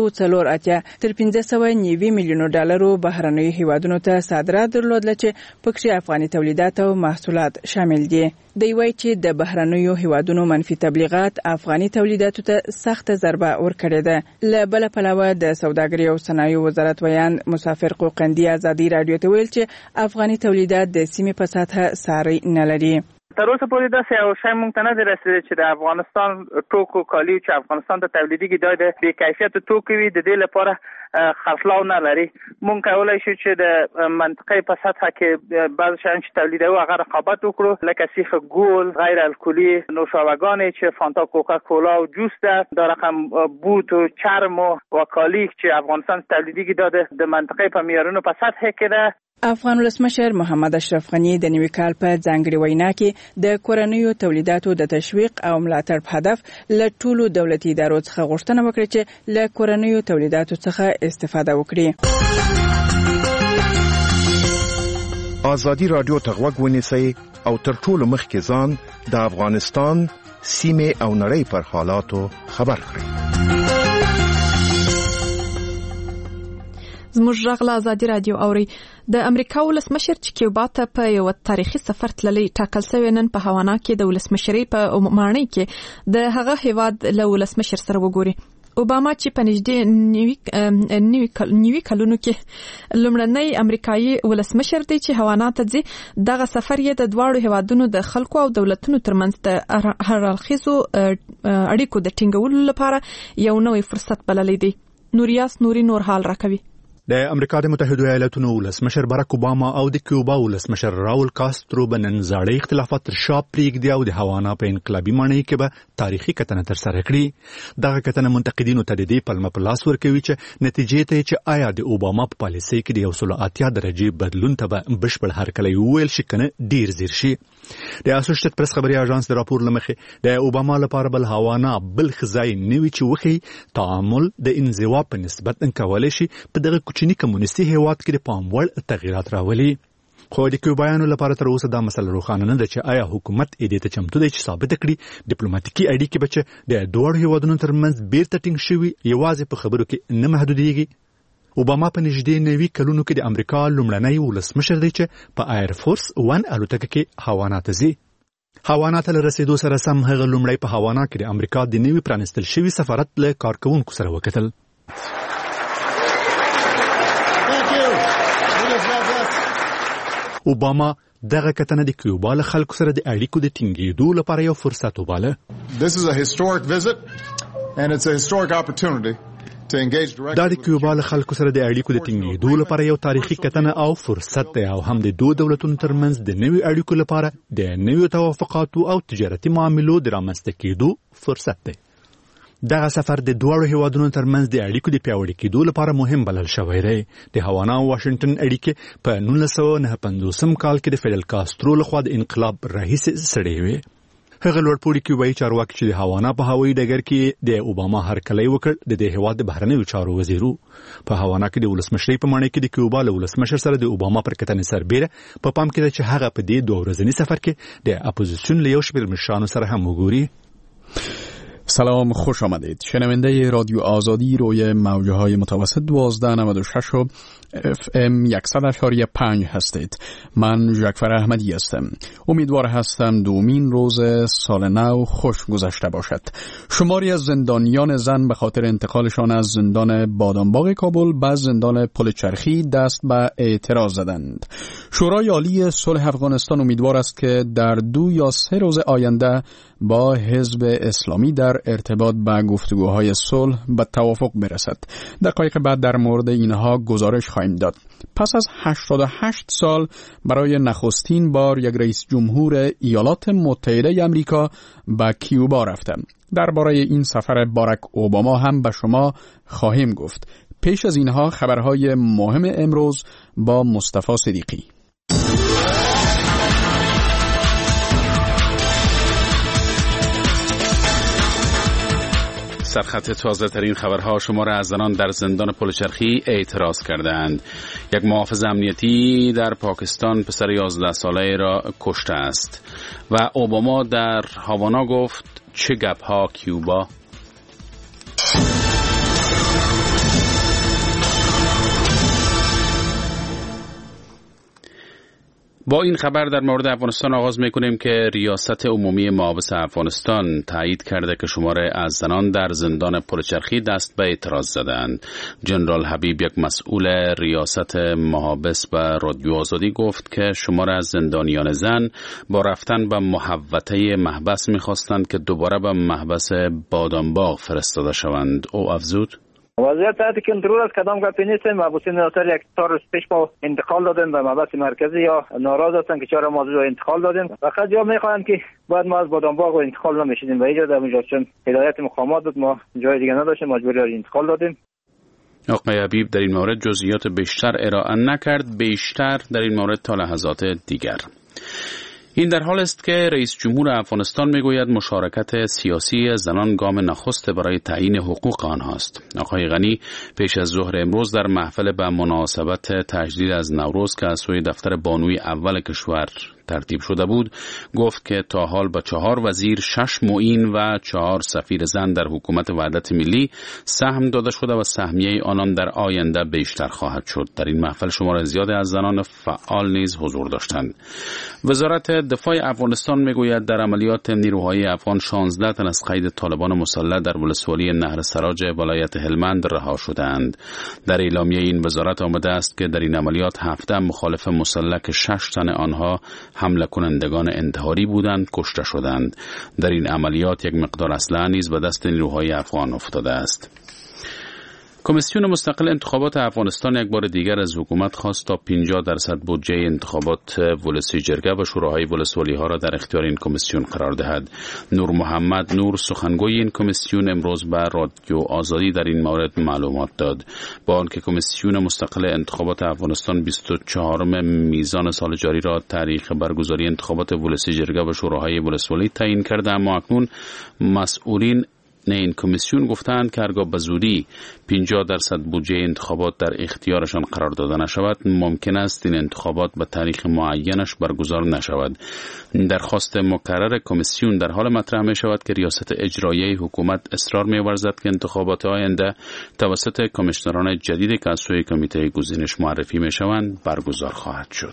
1584 تر 1590 میلیون ډالرو بهرنیو هیوادونو ته صادرات درلودل چې پکې افغاني تولیدات او محصولات شامل دي. دی وایي چې د بهرنیو هیوادونو منفي تبلیغات افغاني تولیداتو ته سخت ضربه ورکړې ده. له بل پلوه د سوداګرۍ او صنایعو وزارت ویان مسافر قوقندي ازادي رادیو ته ویل چې افغاني تولیدات د سیمې په سطح ساری نه لري. تر اوسه پورې داسې یو شی مونږ ته نه دی رسېدلی چې د افغانستان ټوکو کالیو چې افغانستان ته تولیدېږي دا د بې کیفیته توکو وي، د دې لپاره خرڅلاو نه لري. مونږ کولی شو چې د منطقې په سطحه کې بعض شیان چې تولیدوو هغه رقابت وکړو، لکه سیخ ګول، غیر الکلي نوشابه‌ګانې چې فانتا، کوکا کولا او جوس ده، دا رقم بوت و چرم و کالی چې افغانستان تولیدېږي دا د منطقې په معیارونو په سطحه کې ده. افغان ولسمشر محمد اشرف غنی د نوي کال په ځانګړي وینا کې د کورنیو تولیداتو د تشویق او ملاتړ په هدف له ټولو دولتي ادارو څخه غوښتنه وکړه چې له کورنیو تولیداتو څخه استفاده وکړي. ازادي رادیو ته غوږ ونیسئ او تر ټولو مخکې ځان د افغانستان سیمې او نړۍ پر حالاتو خبر کړئ. زموږ غږ ازادي رادیو اوري. د امریکا ولسمشر چې کیوبا ته په یو تاریخي سفر تللی ټاکل شوی نن په هاوانا کې د ولسمشرۍ په ماڼۍ کې د هغه هیواد له ولسمشر سره وګوري. اوباما چې په نږدې نیوي کلونو کې لومړنی امریکایي ولسمشر دی چې هاوانا ته ځي، دغه سفر یې د دواړو هیوادونو د خلکو او دولتونو ترمنځ د هررخیزو اړیکو د ټینګولو لپاره یو نوې فرصت بللی دی. نوریاس نوري نور حال راکوي. د امریکا د متحده ایالاتونو ولسمشر باراک اوباما او د کیوبا ولسمشر راول کاسترو بنن زاړه اختلافات تر شا پرېږدي او د هاوانا په انقلابي ماڼۍ کې به تاریخي کتنه ترسره کړي. دغه کتنه منتقدینو ته د دې پلمه په لاس ورکوي چې نتیجې ته چې آیا د اوباما په پالیسۍ کې د 180 درجې بدلون ته به بشپړ هرکلی وویل شي کنه ډیر زیر شي. د اسوسییټډ پریس خبري اژانس د راپور لمخې د اوباما لپاره بل هاوانا بل خزای نوي چې وخی تعامل د انزوا په نسبت انکولای شي په دغه کوچني کمونیستي هیواد کې د پاموړ تغیرات راولي. خو د کیوبایانو لپاره تر اوسه دا مسله روښانه نه ده چې آیا حکومت دې ته چمتو دی چې ثابت کړي ډیپلوماټیکي اړیکې به چې د دوه هیوادونو ترمنځ بیرته ټینګ شوي یوازې په خبرو کې نه محدودېږي. اوباما په نږدې 90 کلونو کې د امریکا لومړنی ولسمشر دی چې په ایر فورس 1 الوتکه کې هاوانا ته ځي. هاوانا ته رسیدو سره سم هغه لومړی په هاوانا کې د امریکا د نوي پرانستل شوي سفارت له کارکونکو سره وکتل. اوباما دغه کتنه د کیوبا له خلکو سره د اړیکو د ټینګېدو لپاره یو فرصت وباله. This is a historic visit and it's a historic opportunity دا د کیوبا له خلکو سره د اړیکو د ټینګېدو لپاره یو تاریخي کتنه او فرصت دی او هم د دوه دولتونو ترمنځ د نوي اړیکو لپاره د نویو توافقاتو او تجارتي معاملو د رامنځته کېدو فرصت دی. دغه سفر د دواړو هیوادونو ترمنځ د اړیکو د پیاوړي کېدو لپاره مهم بلل شوی دی. د هاوانا او واشنگټن اړیکې په 1959 کال کې د فیدل کاسترو لخوا د انقلاب راهیسې سړې وې. هغه لوړپوړي کیوبایي چارواکي چې د هاوانا په هوایي ډګر کې د اوباما هرکلی وکړ د دې هیواد د بهرنیو چارو وزیرو. په هاوانا کې د ولسمشرۍ په ماڼۍ کې د کیوبا له ولسمشر سره د اوباما پر کتنې سربیره په پام کې ده چې هغه په دې 2 ورځني سفر کې د اپوزیسیون له یو شمېر مشرانو سره هم وګوري. سلام، خوش آمدید. شنونده رادیو آزادی روی موجه های متوسط 1296 و FM 100.5 هستید. من جعفر احمدی هستم. امیدوار هستم دومین روز سال نو خوش گذشته باشد. شماری از زندانیان زن به خاطر انتقالشان از زندان بادامباغ کابل به زندان پل چرخی دست به اعتراض زدند. شورای عالی صلح افغانستان امیدوار است که در 2 یا 3 روز آینده با حزب اسلامی در ارتباط به گفتگوهای صلح به توافق برسد. دقایق بعد در مورد اینها گزارش خواهیم داد. پس از 88 سال برای نخستین بار یک رئیس جمهور ایالات متحده آمریکا به کیوبا رفته. درباره این سفر باراک اوباما هم به شما خواهیم گفت. پیش از اینها خبرهای مهم امروز با مصطفی صدیقی. سرخط تازه ترین خبرها شما را از زنان در زندان پل چرخی اعتراض کردند. یک محافظ امنیتی در پاکستان پسر 11 ساله را کشته است و اوباما در هاوانا گفت چه گپ‌ها کیوبا. با این خبر در مورد افغانستان آغاز می‌کنیم که ریاست عمومی محابس افغانستان تایید کرده که شماره از زنان در زندان پل چرخی دست به اعتراض زدند. جنرال حبیب، یک مسئول ریاست محابس به رادیو آزادی گفت که شماره از زندانیان زن با رفتن به محوطه محبس می‌خواستند که دوباره به محبس بادامباغ فرستاده شوند. او افزود: وضعیت تحت کنترل است. کدام گپی نیست. محبوسین ناتار یک 4 روز پیش ما انتقال دادیم به محبس مرکزی یا ناراض هستن که چرا ما انتقال دادیم. فقط جا میخواهند که بعد ما از بادامباغ انتقال نمیشدیم و اینجا در اونجا چون هدایت مقامات بود ما جای دیگه نداشتیم مجبوری انتقال دادیم. آقای حبیب در این مورد جزئیات بیشتر ارائه نکرد. بیشتر در این مورد تا لحظات دیگر. این در حال است که رئیس جمهور افغانستان میگوید مشارکت سیاسی زنان گام نخست برای تعیین حقوق آنهاست. آقای غنی پیش از ظهر امروز در محفل به مناسبت تجدید از نوروز که از سوی دفتر بانوی اول کشور ترتیب شده بود گفت که تا حال به 4 وزیر، 6 معین و 4 سفیر زن در حکومت وحدت ملی سهم داده شده و سهمیه آنان در آینده بیشتر خواهد شد. در این محفل شمار زیادی از زنان فعال نیز حضور داشتند. وزارت دفاع افغانستان میگوید در عملیات نیروهای افغان 16 تن از قید طالبان مسلح در ولسوالی نهر سراج ولایت هلمند رها شدند. در اعلامیه این وزارت آمده است که در این عملیات 17 مخالف مسلح که 6 تن آنها حمله کنندگان انتحاری بودند کشته شدند. در این عملیات یک مقدار اسلحه نیز به دست نیروهای افغان افتاده است. کمیسیون مستقل انتخابات افغانستان یک بار دیگر از حکومت خواست تا 50% بودجه انتخابات ولسی جرگه و شوراهای ولسوالی ها را در اختیار این کمیسیون قرار دهد. نور محمد نور سخنگوی این کمیسیون امروز به رادیو آزادی در این مورد معلومات داد. با آنکه کمیسیون مستقل انتخابات افغانستان 24 میزان سال جاری را تاریخ برگزاری انتخابات ولسی جرگه و شوراهای ولسوالی تعیین کرده، اما اکنون مسئولین این کمیسیون گفتند که هرگاه به زودی 50% بودجه انتخابات در اختیارشان قرار داده نشود ممکن است این انتخابات به تاریخ معینش برگزار نشود. درخواست مکرر کمیسیون در حال مطرح می شود که ریاست اجرایی حکومت اصرار می ورزد که انتخابات آینده توسط کمیشنران جدیدی که از سوی کمیته گزینش معرفی می شوند برگزار خواهد شد.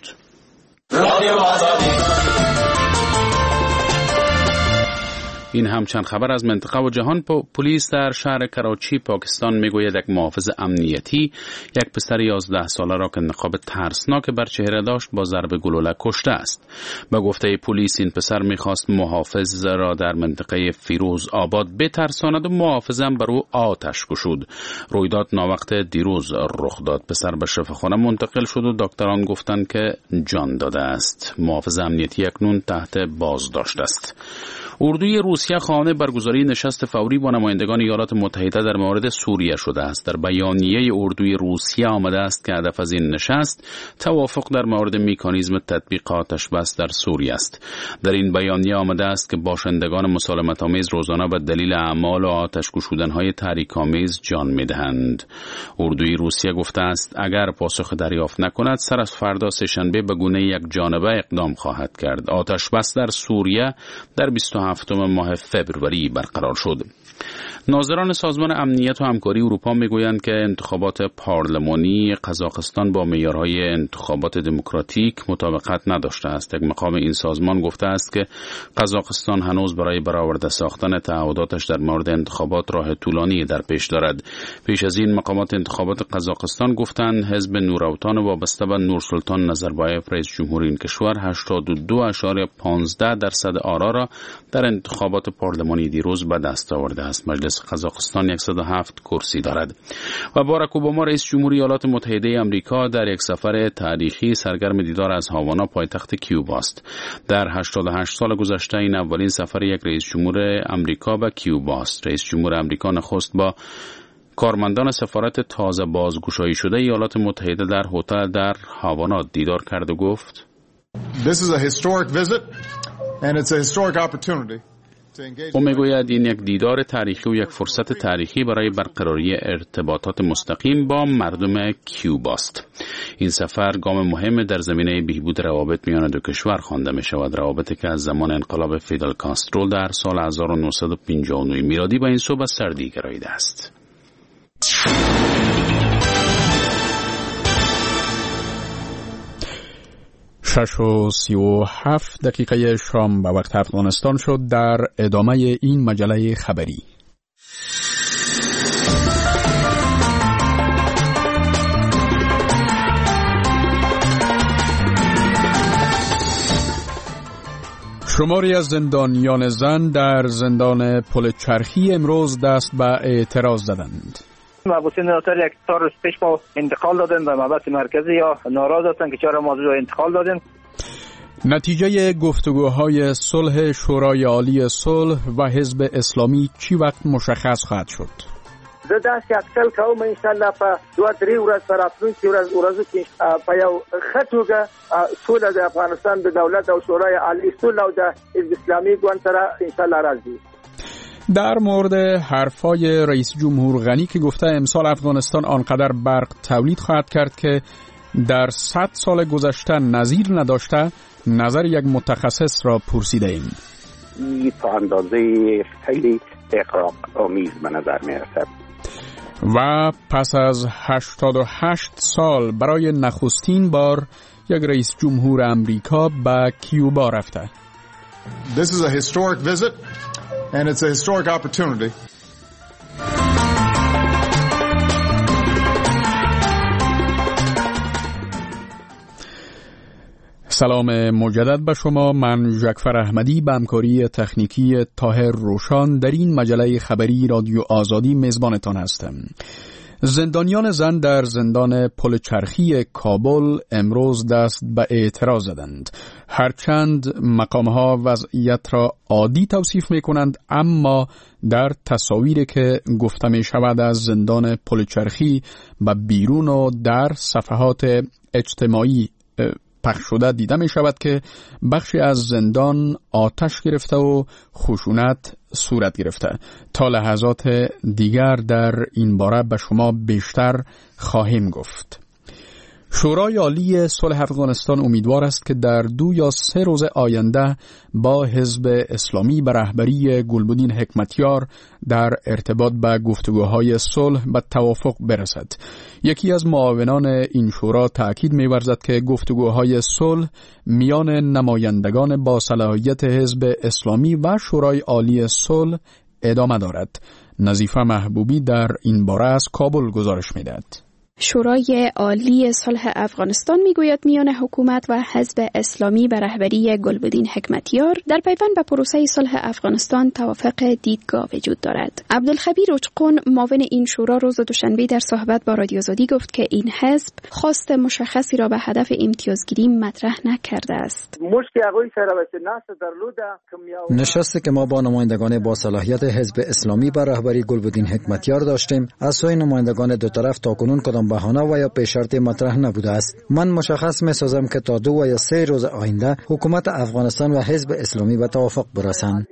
این هم چند خبر از منطقه و جهان. پلیس در شهر کراچی پاکستان میگوید یک محافظ امنیتی یک پسر 11 ساله را که نقاب ترسناک بر چهره داشت با ضرب گلوله کشته است. به گفته پلیس این پسر میخواست محافظ را در منطقه فیروز آباد بترساند و محافظ هم بر او آتش گشود. رویداد ناوقت دیروز رخ داد. پسر به شفاخانه منتقل شد و دکتران گفتند که جان داده است. محافظ امنیتی اکنون تحت بازداشت است. اردوی روسیه خواهان برگزاری نشست فوری با نمایندگان ایالات متحده در مورد سوریه شده است. در بیانیه اردوی روسیه آمده است که هدف از این نشست توافق در مورد مکانیزم تطبیق آتش بس در سوریه است. در این بیانیه آمده است که باشندگان مسالمت‌آمیز روزانه به دلیل اعمال و آتش گشودن‌های تحریک‌آمیز جان می‌دهند. اردوی روسیه گفته است اگر پاسخ دریافت نکند سر از فردا سه‌شنبه به گونه یک جانبه اقدام خواهد کرد. آتش بس در سوریه در 27 ماه فوریه برقرار شد. ناظران سازمان امنیت و همکاری اروپا میگویند که انتخابات پارلمانی قزاقستان با معیارهای انتخابات دموکراتیک مطابقت نداشته است. یک مقام این سازمان گفته است که قزاقستان هنوز برای برآورده ساختن تعهداتش در مورد انتخابات راه طولانی در پیش دارد. پیش از این مقامات انتخابات قزاقستان گفتند حزب نوراوتان وابسته به نورسلطان نظربایف رئیس جمهور این کشور 82.15% آرا را در انتخابات پارلمانی دیروز به دست آورده است. مجلس قزاقستان 107 کرسی دارد. و باراک اوباما رئیس جمهور ایالات متحده آمریکا در یک سفر تاریخی سرگرم دیدار از هاوانا پایتخت کیوبا است. در 88 سال گذشته این اولین سفر یک رئیس جمهور آمریکا به کیوبا است. رئیس جمهور آمریکا نخست با کارمندان سفارت تازه بازگشایی شده ایالات متحده در هتل در هاوانا دیدار کرد و گفت This is a historic visit and it's a historic opportunity. او میگوید این یک دیدار تاریخی و یک فرصت تاریخی برای برقراری ارتباطات مستقیم با مردم کیوبا است. این سفر گام مهم در زمینه بهبود روابط میان دو کشور خوانده می شود. روابطی که از زمان انقلاب فیدل کاسترو در سال 1959 میلادی به این سو به سردی گراییده است. 6:37 شام به وقت افغانستان شد. در ادامه این مجله خبری شماری از زندانیان زن در زندان پل چرخی امروز دست به اعتراض زدند. مباحث ناتار یک 4 روز پیش ما انتقال دادیم و مباحث مرکزی یا ناراض هستند که چرا موضوع انتقال دادیم. نتیجه گفتگوهای صلح شورای عالی صلح و حزب اسلامی چی وقت مشخص خواهد شد؟ زه داسې اټکل کوم ان شاء الله په 2-3 ورځې پر راتلونکي ورځو کې په یو ښه توګه سوله د افغانستان د دولت او شورای عالی صلح او د حزب اسلامي ګوند سره ان شاء الله راځي. در مورد حرفای رئیس جمهور غنی که گفته امسال افغانستان آنقدر برق تولید خواهد کرد که در 100 سال گذشته نظیر نداشته، نظر یک متخصص را پرسیده ایم. این تا اندازه خیلی اغراق آمیز به نظر می رسد. و پس از 88 سال برای نخستین بار یک رئیس جمهور امریکا به کیوبا رفته. This is a historic visit and it's a historic opportunity. سلام مجدد به شما. من جعفر احمدی به همکاری تکنیکی طاهر روشان در این مجله خبری رادیو آزادی میزبانتان هستم. زندانیان زن در زندان پل چرخی کابل امروز دست به اعتراض زدند. هرچند مقامها وضعیت را عادی توصیف می کنند، اما در تصاویری که گفته می شود از زندان پل چرخی به بیرون و در صفحات اجتماعی پخش شده دیده می شود که بخشی از زندان آتش گرفته و خشونت صورت گرفته. تا لحظات دیگر در این باره به شما بیشتر خواهیم گفت. شورای عالی صلح افغانستان امیدوار است که در 2 یا 3 روز آینده با حزب اسلامی به رهبری گلبدین حکمتیار در ارتباط به گفتگوهای صلح به توافق برسد. یکی از معاونان این شورا تأکید می‌ورزد که گفتگوهای صلح میان نمایندگان با صلاحیت حزب اسلامی و شورای عالی صلح ادامه دارد. نظیفه محبوبی در این باره از کابل گزارش می‌دهد. شورای عالی صلح افغانستان میگوید میان حکومت و حزب اسلامی به رهبری گلبدین حکمتیار در پیوند به پروسه صلح افغانستان توافق دیدگاه وجود دارد. عبدالخبیر اوچقون معاون این شورا روز دوشنبه در صحبت با رادیو آزادی گفت که این حزب خواست مشخصی را به هدف امتیازگیری مطرح نکرده است. نشستی که ما با نمایندگان با صلاحیت حزب اسلامی به رهبری گلبدین حکمتیار داشتیم از سوی نمایندگان دو طرف تاکنون کدام بهانه و یا پیش شرط مطرح نبوده است. من مشخص می‌سازم که تا 2 و یا 3 روز آینده حکومت افغانستان و حزب اسلامی به توافق برسند.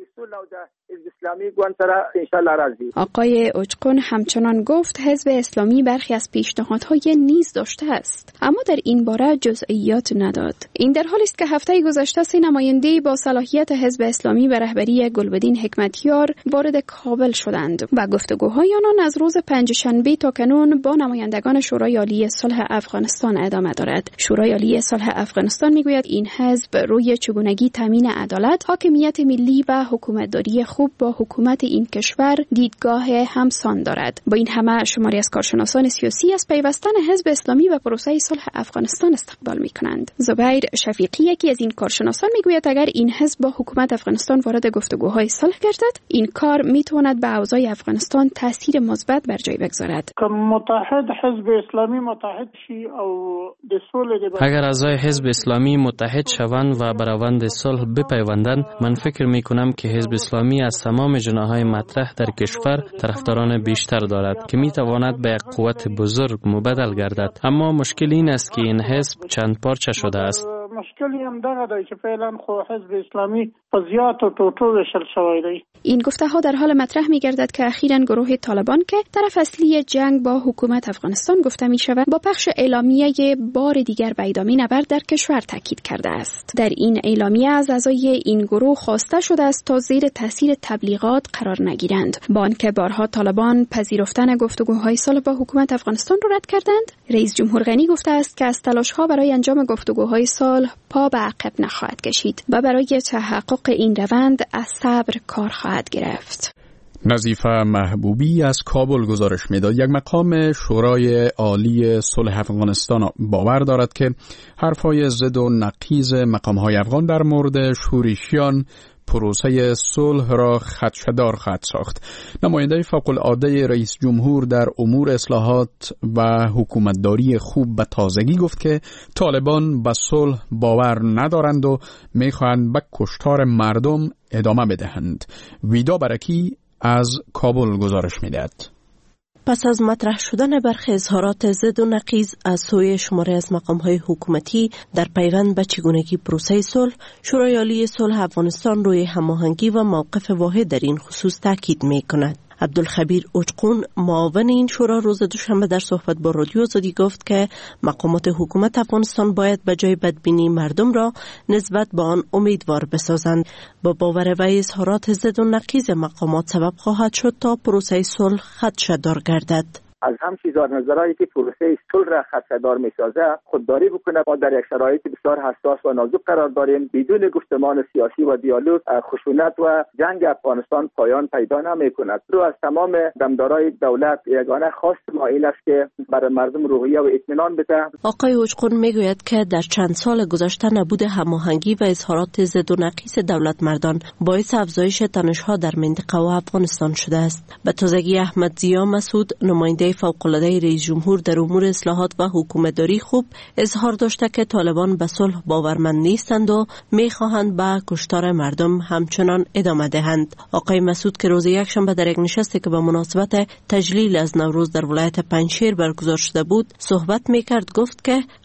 آقای اوچقون همچنان گفت حزب اسلامی برخی از پیشنهادهای نیز داشته است، اما در این باره جزئیات نداد. این در حالی است که هفته گذشته 3 نماینده با صلاحیت حزب اسلامی به رهبری گلبدین حکمتیار وارد کابل شدند و گفتگوهای آنان از روز پنجشنبه تا کنون با نمایندگان شورای عالی صلح افغانستان ادامه دارد. شورای عالی صلح افغانستان میگوید این حزب روی چگونگی تامین عدالت، حاکمیت ملی و حکومتداری خوب با حکومت این کشور دیدگاه همسان دارد. با این همه شماری از کارشناسان سیاسی از پیوستن حزب اسلامی و پروسه صلح افغانستان استقبال می‌کنند. زبیر شفیقی یکی از این کارشناسان میگوید اگر این حزب با حکومت افغانستان وارد گفتگوهای صلح گردد، این کار میتواند به اوضاع افغانستان تاثیر مثبت بر جای بگذارد. متحد حزب اسلامی متحد شي او د صلح اگر اعضای حزب اسلامی متحد شوند و به روند صلح بپیوندند، من فکر می‌کنم که حزب اسلامی از تمام جناح‌های مطرح در کشور طرفداران بیشتر دارد که می‌تواند به یک قوت بزرگ مبدل گردد. اما مشکل این است که این حزب چند پارچه شده است. مشکلی هم دغه دی چې فعلا خو حزب اسلامی په زیاتو ټوټو ویشل شوی دی. این گفته‌ها در حال مطرح می‌گردد که اخیراً گروه طالبان که طرف اصلی جنگ با حکومت افغانستان گفته می‌شود با پخش اعلامیه بار دیگر به ادامه نبرد در کشور تاکید کرده است. در این اعلامیه از اعضای این گروه خواسته شده است تا زیر تاثیر تبلیغات قرار نگیرند. با آنکه بارها طالبان پذیرفتن گفتگوهای صلح با حکومت افغانستان را رد کردند، رئیس جمهور غنی گفته است که از تلاش‌ها برای انجام گفتگوهای صلح پا به عقب نخواهد کشید و برای تحقق این روند از صبر کار خواهد گرفت. نظیفه محبوبی از کابل گزارش می‌داد. یک مقام شورای عالی صلح افغانستان باور دارد که حرف‌های ضد و نقیض مقام‌های افغان در مورد شورشیان پروسه صلح را خدشه‌دار خواهد ساخت. نماینده فوق‌العاده رئیس جمهور در امور اصلاحات و حکومتداری خوب به تازگی گفت که طالبان به صلح باور ندارند و می‌خواهند به کشتار مردم ادامه بدهند. ویدا برکی از کابل گزارش می‌دهد. پس از مطرح شدن برخی اظهارات ضد و نقیض از سوی شماری از مقام‌های حکومتی در پیوند به چگونگی پروسه صلح، شورای عالی صلح افغانستان روی هماهنگی و موقف واحد در این خصوص تاکید می‌کند. عبدالخبیر اوچقون معاون این شورا روز دوشنبه در صحبت با رادیو آزادی گفت که مقامات حکومت افغانستان باید به جای بدبینی مردم را نسبت به آن امیدوار بسازند. با باور وی اظهارات ضد و نقیض مقامات سبب خواهد شد تا پروسه صلح خدشه‌دار گردد. از هم چیزا نظرهایی که پروسه صلح را خدشه‌دار می‌سازه خودداری بکنه. ما در یک شرایط بسیار حساس و نازک قرار داریم. بدون گفتمان سیاسی و دیالوگ خشونت و جنگ افغانستان پایان پیدا نمی‌کند. رو از تمام دمدارای دولت یگانه خواست ما این است که برای مردم روحیه و اطمینان بده. آقای اوچقون میگوید که در چند سال گذشته نبود هماهنگی و اظهارات ضد و نقیض دولت مردان باعث افزایش تنش‌ها در منطقه و افغانستان شده است. به تازگی احمد ضیا مسعود نماینده فوق‌العاده رئیس جمهور در امور اصلاحات و حکومتداری خوب اظهار داشته که طالبان به صلح باورمند نیستند و می‌خواهند به کشتار مردم همچنان ادامه دهند. آقای مسعود که روز یکشنبه در یک نشستی که به مناسبت تجلیل از نوروز در ولایت پنجشیر برگزار شده بود صحبت می‌کرد گفت که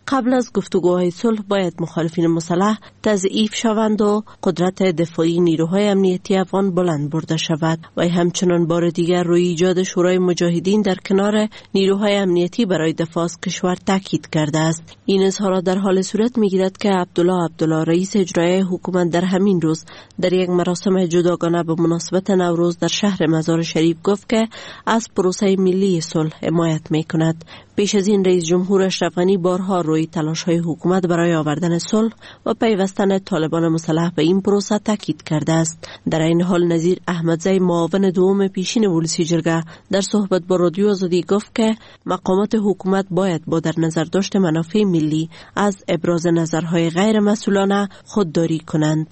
قبل از گفتگوهای صلح باید مخالفین مسلح تضعیف شوند و قدرت دفاعی نیروهای امنیتی افغان بلند برده شود و همچنان بار دیگر روی ایجاد شورای مجاهدین در کنار نیروهای امنیتی برای دفاع از کشور تاکید کرده است. این اظهارات در حال صورت می‌گیرد که عبدالله رئیس اجرایی حکومت در همین روز در یک مراسم جداگانه به مناسبت نوروز در شهر مزار شریف گفت که از پروسه ملی صلح حمایت می‌کند. پیش از این رئیس جمهور اشرف غنی بارها روی تلاش‌های حکومت برای آوردن صلح و پیوستن طالبان مسلح به این پروسه تاکید کرده است. در این حال نظیر احمدزی معاون دوم پیشین ولسی جرگه در صحبت با رادیو آزادی گفت که مقامات حکومت باید با در نظر داشت منافع ملی از ابراز نظرهای غیر مسئولانه خودداری کنند.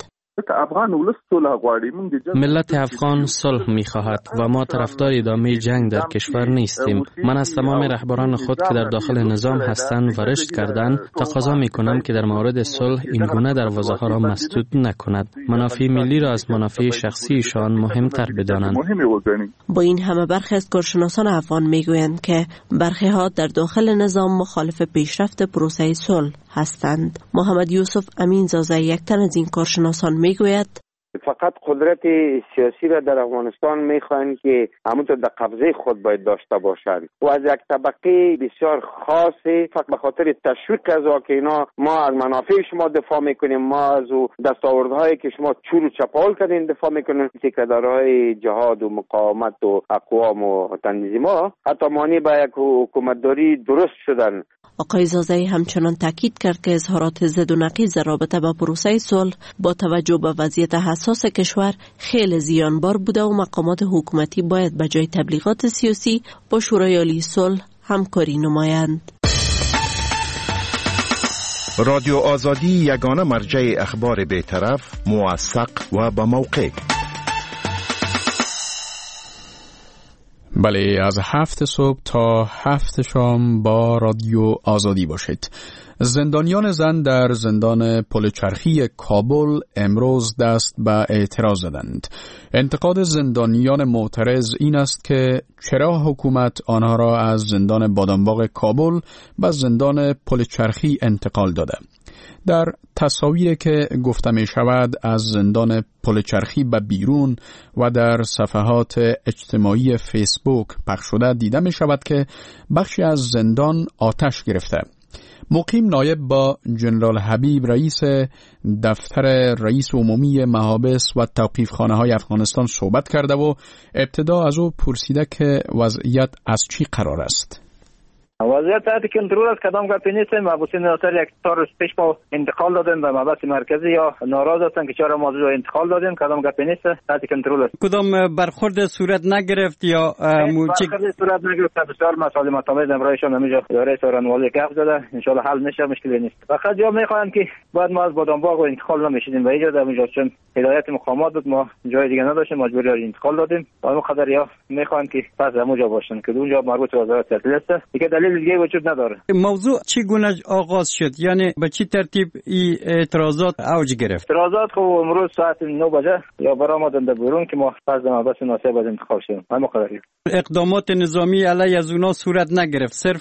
ملت افغان صلح می‌خواهد و ما طرفدار ادامه جنگ در کشور نیستیم. من از تمام رهبران خود که در داخل نظام هستند و رشد کردند تقاضا می‌کنم که در مورد صلح این گونه دروازه‌ها را مسدود نکند. منافع ملی را از منافع شخصیشان مهمتر بدانند. با این همه برخی از کارشناسان افغان می‌گویند که برخی ها در داخل نظام مخالف پیشرفت پروسه صلح هستند. محمد یوسف امینزاده یک تن از این کارشناسان میگوید فقط قدرت سیاسی را در افغانستان میخواهند که همونطور در قبضه خود باید داشته باشند و از یک طبقه بسیار خاصی فقط به خاطر تشویق از که اینا ما از منافع شما دفاع میکنیم، ما از دستاوردهایی که شما چور و چپاول کردین دفاع میکنیم، تکرارهای جهاد و مقاومت و اقوام و تنظیم‌ها حتی مانع به یک حکومتداری درست شدن. آقای زازایی همچنان تاکید کرد که اظهارات ضد و نقیض رابطه با پروسه صلح با توجه به وضعیت حساس کشور خیلی زیانبار بوده و مقامات حکومتی باید به جای تبلیغات سیاسی با شورای عالی صلح همکاری نمایند. رادیو آزادی یگانه مرجع اخبار بی‌طرف، موثق و با موقع. بله، از 7 صبح تا 7 شام با رادیو آزادی باشید. زندانیان زن در زندان پل چرخی کابل امروز دست به اعتراض زدند. انتقاد زندانیان معترض این است که چرا حکومت آنها را از زندان بادامباغ کابل به زندان پل چرخی انتقال داده. در تصاویری که گفته می شود از زندان پل چرخی به بیرون و در صفحات اجتماعی فیسبوک پخش شده دیده می شود که بخشی از زندان آتش گرفته. مقیم نایب با جنرال حبیب رئیس دفتر رئیس عمومی محابس و توقیفخانه های افغانستان صحبت کرده و ابتدا از او پرسیده که وضعیت از چی قرار است. وضعیت تحت کنترل است. کدام گپی نیست. محبوسین ناتار یک تا روز پیش ما انتقال دادیم به محبس مرکزی یا ناراض هستن که چرا ما انتقال دادیم. کدام گپی نیست. تحت کنترل است. کدام برخورد صورت نگرفت یا برخورد صورت نگرفت. بسیار مسائل متعدد امرایشان همینجا اداره سارنوالی گپ زده. ان شاء الله حل میشه، مشکلی نیست. فقط جا میخوان که بعد ما از بادامباغ انتقال نمیشیم به اینجا همینجا، چون هدایت مقامات بود ما جای دیگه نداشتیم، مجبوری انتقال دادیم. اون قدر یا میخوان که پس همونجا باشن که اونجا مربوط به وزارت اطلاعات است. دیگه دلیل دیگه وجود نداره. موضوع چگونه آغاز شد؟ یعنی به چه ترتیب این اعتراضات اوج گرفت؟ اعتراضات خب امروز ساعت 9 بجه یا برآمدن در بیرون که ما پس محبس ناسب از انتخاب شدیم. همون قدری. اقدامات نظامی علیه از اونا صورت نگرفت. صرف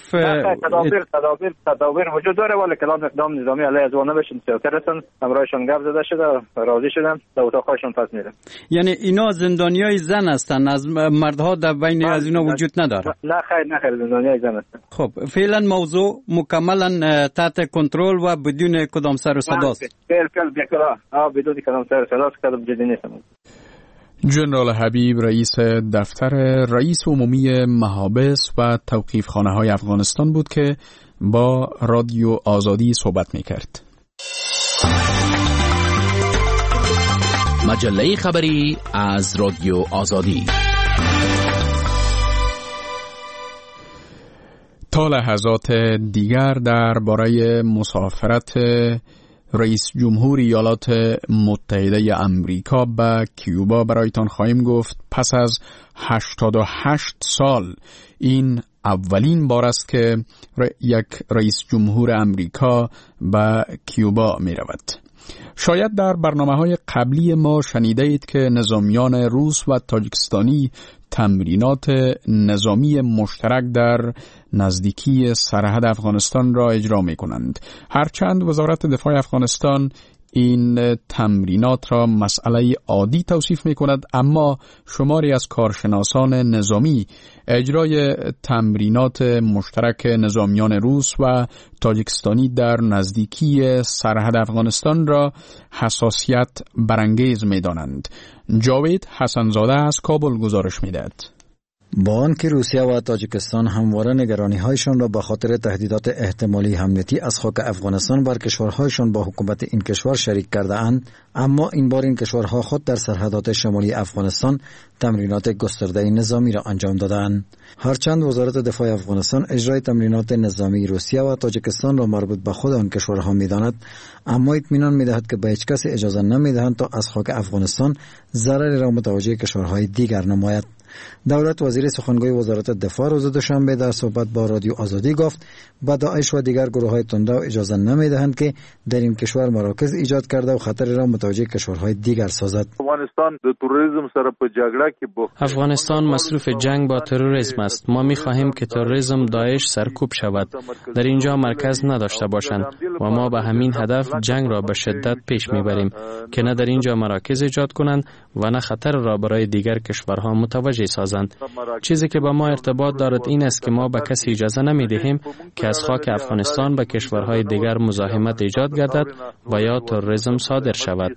تدابیر وجود داره ولی کلام اقدام نظامی علیه از اونا نمیشن. سیاستشون امرایشان گپ زده شده، راضی شدن، در اتاقشون پس میرن. یعنی اینا زندانیای زن هستن، از مردها در بین از اینا وجود نداره؟ نه خیر زندانیای زن هستن. خب فعلا موضوع مکملا تحت کنترل و بدون کدام سر و صداست. بدون کدام سر و صداست، کدام جدی نیست. جنرال حبیب رئیس دفتر رئیس عمومی محابس و توقیفخانه های افغانستان بود که با رادیو آزادی صحبت می‌کرد. مجله خبری از رادیو آزادی. تا لحظات دیگر درباره مسافرت رئیس جمهور ایالات متحده آمریکا به کیوبا برایتان خواهیم گفت. پس از 88 سال این اولین بار است که یک رئیس جمهور آمریکا به کیوبا می رود. شاید در برنامه‌های قبلی ما شنیده اید که نظامیان روس و تاجیکستانی تمرینات نظامی مشترک در نزدیکی سرحد افغانستان را اجرا می کنند. هرچند وزارت دفاع افغانستان این تمرینات را مسئله عادی توصیف می کند، اما شماری از کارشناسان نظامی اجرای تمرینات مشترک نظامیان روس و تاجیکستانی در نزدیکی سرحد افغانستان را حساسیت برانگیز می دانند. جاوید حسنزاده از کابل گزارش می دهد. با آنکه روسیه و تاجیکستان همواره نگرانی‌هایشان را به خاطر تهدیدات احتمالی حملتی از خاک افغانستان بر کشورهایشان با حکومت این کشور شریک کرده اند، اما این بار این کشورها خود در سرحدات شمالی افغانستان تمرینات گسترده نظامی را انجام دادند. هرچند وزارت دفاع افغانستان اجرای تمرینات نظامی روسیه و تاجیکستان را مربوط به خود آن کشورها می‌داند، اما اطمینان می‌دهد که به هیچ کس اجازه نمی‌دهند تا از خاک افغانستان ضرری را متوجه کشورهای دیگر نماید. دولت وزیر سخنگوی وزارت دفاع روز دوشنبه در صحبت با رادیو آزادی گفت به داعش و دیگر گروه‌های تندرو اجازه نمی‌دهند که در این کشور مراکز ایجاد کرده و خطر را متوجه کشورهای دیگر سازد. افغانستان مصروف جنگ با تروریسم است. ما می‌خواهیم که تروریسم داعش سرکوب شود، در اینجا مرکز نداشته باشند و ما به همین هدف جنگ را به شدت پیش می‌بریم که نه در اینجا مراکز ایجاد کنند و نه خطر را برای دیگر کشورها متوجه سازند. چیزی که با ما ارتباط دارد این است که ما به کسی اجازه نمی‌دهیم که از خاک افغانستان به کشورهای دیگر مزاحمت ایجاد گردد و یا تروریسم صادر شود.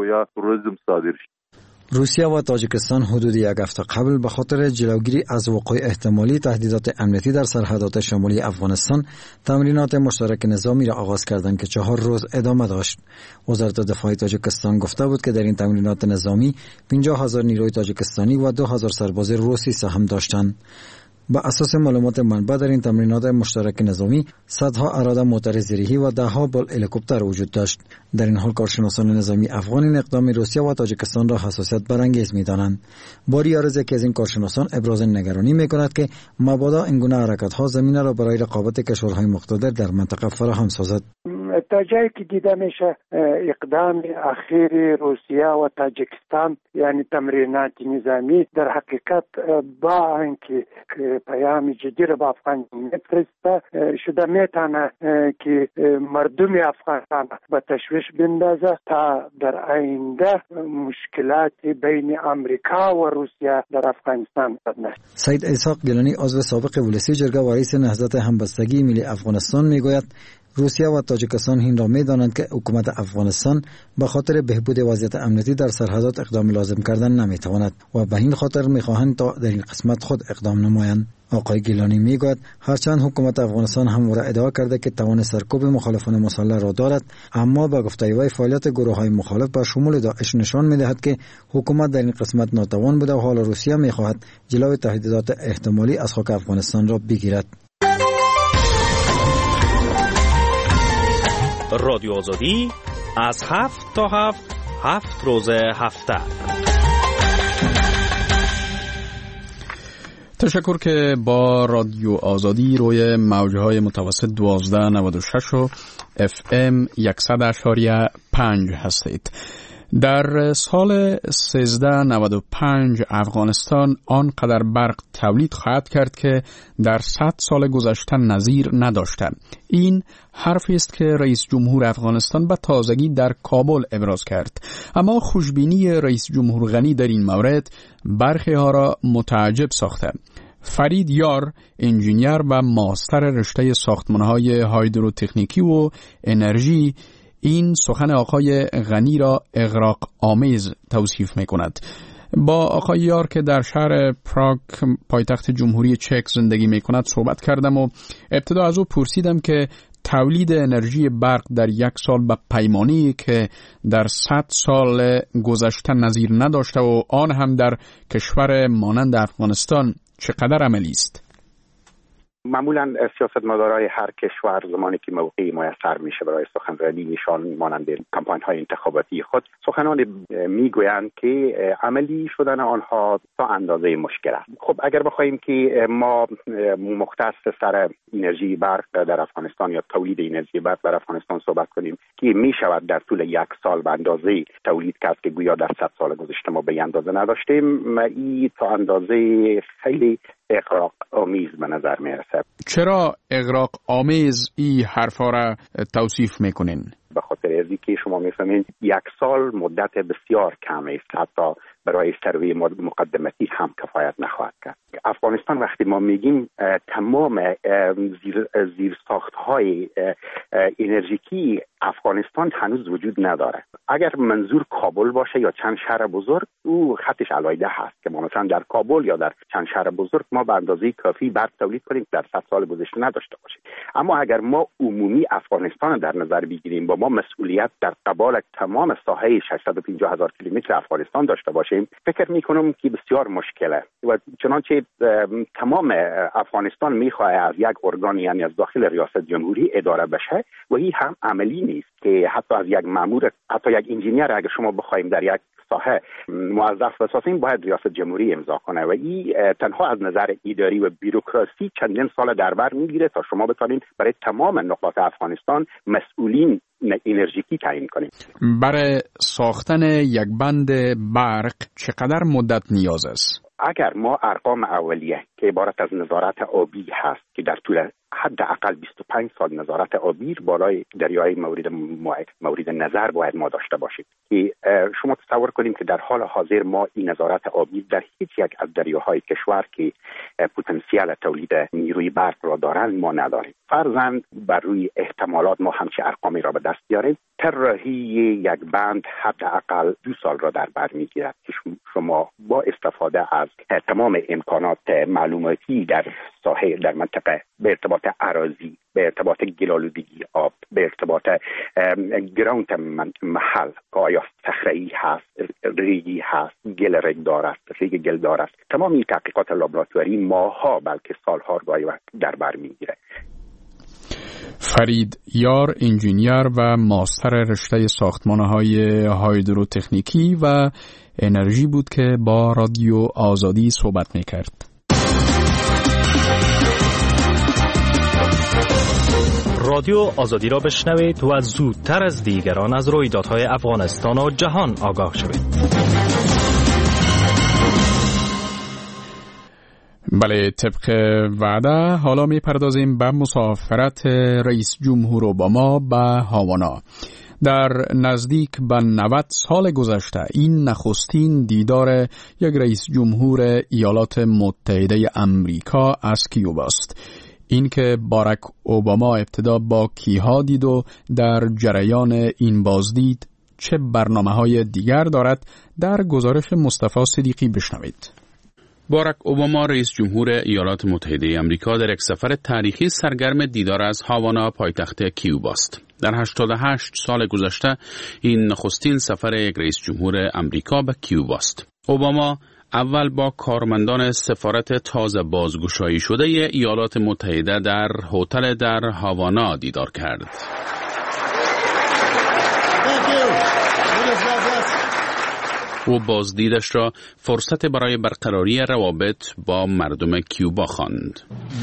روسیه و تاجیکستان حدود یک هفته قبل به خاطر جلوگیری از وقوع احتمالی تهدیدات امنیتی در سرحدات شمالی افغانستان تمرینات مشترک نظامی را آغاز کردند که 4 روز ادامه داشت. وزارت دفاع تاجیکستان گفته بود که در این تمرینات نظامی 50,000 نیروی تاجیکستانی و 2,000 سرباز روسی سهم داشتند. با اساس معلومات منبع در این تمرینات مشترک نظامی صدها اراده موتر زیرهی و دهها بال هلیکوپتر وجود داشت. در این حال کارشناسان نظامی افغان این اقدام روسیه و تاجیکستان را حساسیت برانگیز می‌دانند. باری عارضی که از این کارشناسان ابراز نگرانی می‌کند که مبادا این گونه حرکت‌ها زمینه را برای رقابت کشورهای مقتدر در منطقه فراهم سازد. تا جایی که دیده میشه اقدام اخیر روسیه و تاجیکستان یعنی تمرینات نظامی در حقیقت با اینکه پیام جدی را به افغان میفرسته شده میتونه که مردم افغانستان به تشویش بندازه تا در آینده مشکلات بین امریکا و روسیه در افغانستان بدنه. سید اسحاق گیلانی عضو سابق ولسی جرگه و رئیس نهضت همبستگی ملی افغانستان میگوید روسیه و تاجیکستان این را می‌دانند که حکومت افغانستان به خاطر بهبود وضعیت امنیتی در سرحدات اقدام لازم کردن نمی‌تواند و به این خاطر می‌خواهند تا در این قسمت خود اقدام نمایند. آقای گیلانی میگوید هرچند حکومت افغانستان همواره ادعا کرده که توان سرکوب مخالفان مسلح را دارد، اما با گفته وی فعالیت گروه‌های مخالف به شمول داعش نشان می‌دهد که حکومت در این قسمت ناتوان بوده و حال روسیه می‌خواهد جلوی تهدیدات احتمالی از خاک افغانستان را بگیرد. رادیو آزادی از 7 تا 7 روز هفته. تشکر که با رادیو آزادی روی موجهای متوسط 1296 و FM 100.5 هستید. در سال 1395 افغانستان آنقدر برق تولید خواهد کرد که در 100 سال گذشته نظیر نداشته. این حرفی است که رئیس جمهور افغانستان به تازگی در کابل ابراز کرد. اما خوشبینی رئیس جمهور غنی در این مورد برخی ها را متعجب ساخته. فرید یار، انجینیر و ماستر رشته ساختمان‌های هایدروتکنیکی و انرژی، این سخن آقای غنی را اغراق آمیز توصیف می کند. با آقای یار که در شهر پراگ پایتخت جمهوری چک زندگی می کند صحبت کردم و ابتدا از او پرسیدم که تولید انرژی برق در 1 سال به پیمانی که در 100 سال گذشته نظیر نداشته و آن هم در کشور مانند افغانستان چقدر عملی است؟ معمولا سیاستمدارای هر کشور زمانی که موقعی میسر میشه برای سخنرانی نشان مانند کمپاین‌های انتخاباتی خود سخنان میگویند که عملی شدن آنها تا اندازه مشکل است. خب اگر بخوایم که ما مختص سر انرژی برق در افغانستان یا تولید انرژی برق در افغانستان صحبت کنیم که می شود در طول یک سال به اندازه تولید کرد که گویا در 100 سال گذشته ما به اندازه نداشتیم، این تا اندازه خیلی اغراق آمیز به نظر می رسد. چرا اغراق آمیز این حرفا را توصیف میکنین؟ به خاطر ازی که شما میفهمین یک سال مدت بسیار کم است، حتی برای سروی مقدمتی هم کفایت نخواهد کرد. افغانستان وقتی ما میگیم تمام زیرساخت‌های انرژیکی افغانستان هنوز وجود نداره. اگر منظور کابل باشه یا چند شهر بزرگ او خطش علیحده هست که ما مثلا در کابل یا در چند شهر بزرگ ما به اندازه کافی برق تولید کنیم در 100 سال گذشته نداشته باشیم. اما اگر ما عمومی افغانستان در نظر بگیریم با ما مسئولیت در قبال تمام ساحه 650,000 کیلومتر افغانستان داشته باشیم، فکر میکنم که بسیار مشکله و چنانچه تمام افغانستان میخواه از یک ارگان یعنی از داخل ریاست جمهوری اداره بشه و این هم عملی نیست که حتی از یک مأمور، حتی یک انجینیر اگر شما بخوایم در یک ساحه موظف بسازیم باید ریاست جمهوری امضا کنه و این تنها از نظر اداری و بیروکراسی چندین سال در بر میگیره تا شما بتونید برای تمام نقاط افغانستان مسئولین انرژیکی تعیین کنید. برای ساختن یک بند برق چقدر مدت نیاز است؟ اگر ما ارقام اولیه که عبارت از نظارت آبی هست که در طول حداقل 25 سال نظارت آبی بالای دریای مورد نظر باید ما داشته باشیم که شما تصور کنیم که در حال حاضر ما این نظارت آبی در هیچ یک از دریاهای کشور که پتانسیل تولید نیروی برق را دارند ما نداریم. فرضاً بر روی احتمالات ما همچه ارقامی را به دست بیاریم، طراحی یک بند حداقل 2 سال را در بر میگیرد که شما با استفاده از تمام امکانات معلوماتی در ساحه در منطقه به ارتباط اراضی، به ارتباط گلالودگی آب، به ارتباط گراونت محل که آیا صخره‌ای هست، ریگی هست، گل رگدار است، ریگ گلدار است، تمام این تحقیقات لابراتواری ماها بلکه سالها را در بر میگیره. فرید یار انجینیر و ماستر رشته ساختمان‌های هایدروتکنیکی و انرژی بود که با رادیو آزادی صحبت می‌کرد. رادیو آزادی را بشنوید و زودتر از دیگران از رویدادهای افغانستان و جهان آگاه شوید. بله، طبق وعده حالا میپردازیم به مسافرت رئیس جمهور اوباما به هاوانا. در نزدیک به 90 سال گذشته این نخستین دیدار یک رئیس جمهور ایالات متحده امریکا از کیوبا است. این که باراک اوباما ابتدا با کیها دید و در جریان این بازدید چه برنامه‌های دیگر دارد در گزارش مصطفی صدیقی بشنوید. باراک اوباما رئیس جمهور ایالات متحده آمریکا در یک سفر تاریخی سرگرم دیدار از هاوانا پایتخت کیوبا است. در 88 سال گذشته این نخستین سفر یک رئیس جمهور آمریکا به کیوبا است. اوباما اول با کارمندان سفارت تازه بازگشایی شده ایالات متحده در هتل در هاوانا دیدار کرد. او بازدیدش را فرصت برای برقراری روابط با مردم کیوبا خواند.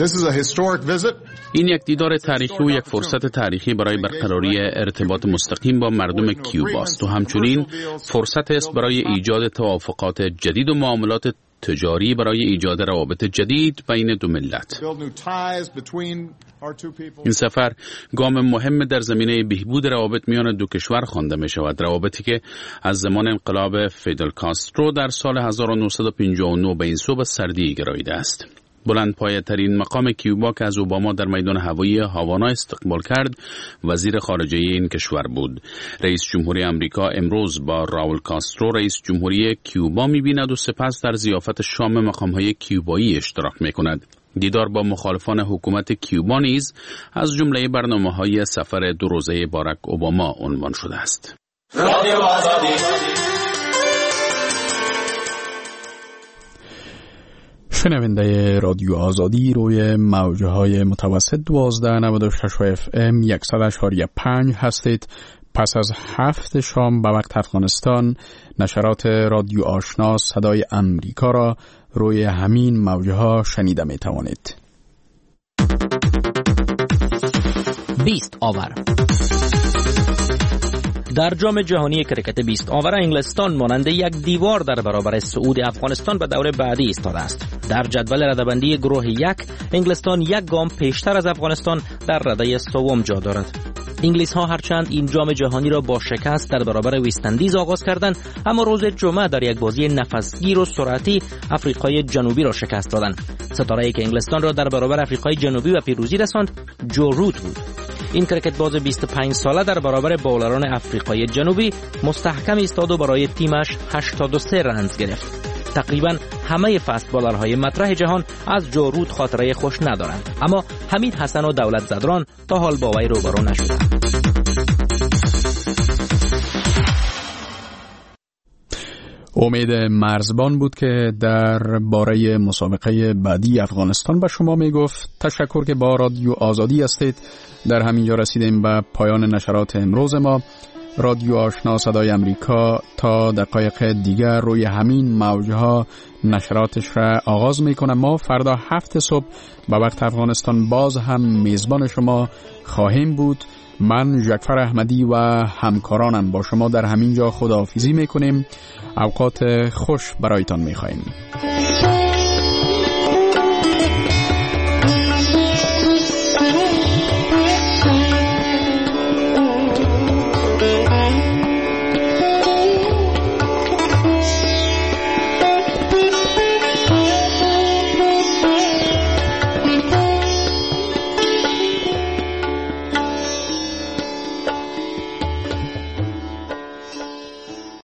این یک دیدار تاریخی و یک فرصت تاریخی برای برقراری ارتباط مستقیم با مردم کیوبا است و همچنین فرصت است برای ایجاد توافقات جدید و معاملات تجاری برای ایجاد روابط جدید بین دو ملت. این سفر گام مهم در زمینه بهبود روابط میان دو کشور خوانده می شود، روابطی که از زمان انقلاب فیدل کاسترو در سال 1959 به این سو به سردی گراییده است. بلندپایه‌ترین مقام کیوبا که از اوباما در میدان هوایی هاوانا استقبال کرد وزیر خارجه این کشور بود. رئیس جمهوری آمریکا امروز با راول کاسترو رئیس جمهوری کیوبا می‌بیند و سپس در ضیافت شام مقام‌های کیوبایی اشتراک می‌کند. دیدار با مخالفان حکومت کیوبا نیز از جمله برنامه‌های سفر 2 روزه باراک اوباما عنوان شده است. رادیو آزادی. شنونده رادیو آزادی روی موجه های متوسط 1296 FM 100.5 هستید. پس از 7 شام به وقت افغانستان نشرات رادیو آشنا صدای امریکا را روی همین موجه ها شنیده می توانید. 20 آور. در جام جهانی کرکت 20 آور انگلستان مانند یک دیوار در برابر صعود افغانستان به دور بعدی ایستاده است. در جدول رده‌بندی گروه 1 انگلستان یک گام پیشتر از افغانستان در رده سوم جا دارد. انگلیس ها هرچند این جام جهانی را با شکست در برابر وست‌اندیز آغاز کردند، اما روز جمعه در یک بازی نفسگیر و سرعتی آفریقای جنوبی را شکست دادند. ستاره‌ای که انگلستان را در برابر آفریقای جنوبی و پیروزی رساند جو روت بود. این کرکت باز 25 ساله در برابر بولران آفریقای جنوبی مستحکم ایستاد و برای تیمش 83 رنز گرفت. تقریبا همه فست بالرهای مطرح جهان از جو روت خاطره خوش ندارند، اما حمید حسن و دولت زدران تا حال با وی روبرو نشدند. امید مرزبان بود که در باره مسابقه بعدی افغانستان به شما می گفت. تشکر که با رادیو آزادی هستید. در همینجا رسیدیم به پایان نشرات امروز ما. رادیو آشنا صدای امریکا تا دقایق دیگر روی همین موجه ها نشراتش را آغاز میکنه. ما فردا 7 صبح به وقت افغانستان باز هم میزبان شما خواهیم بود. من جعفر احمدی و همکارانم با شما در همینجا خداحافظی میکنیم. اوقات خوش برایتان میخواهیم.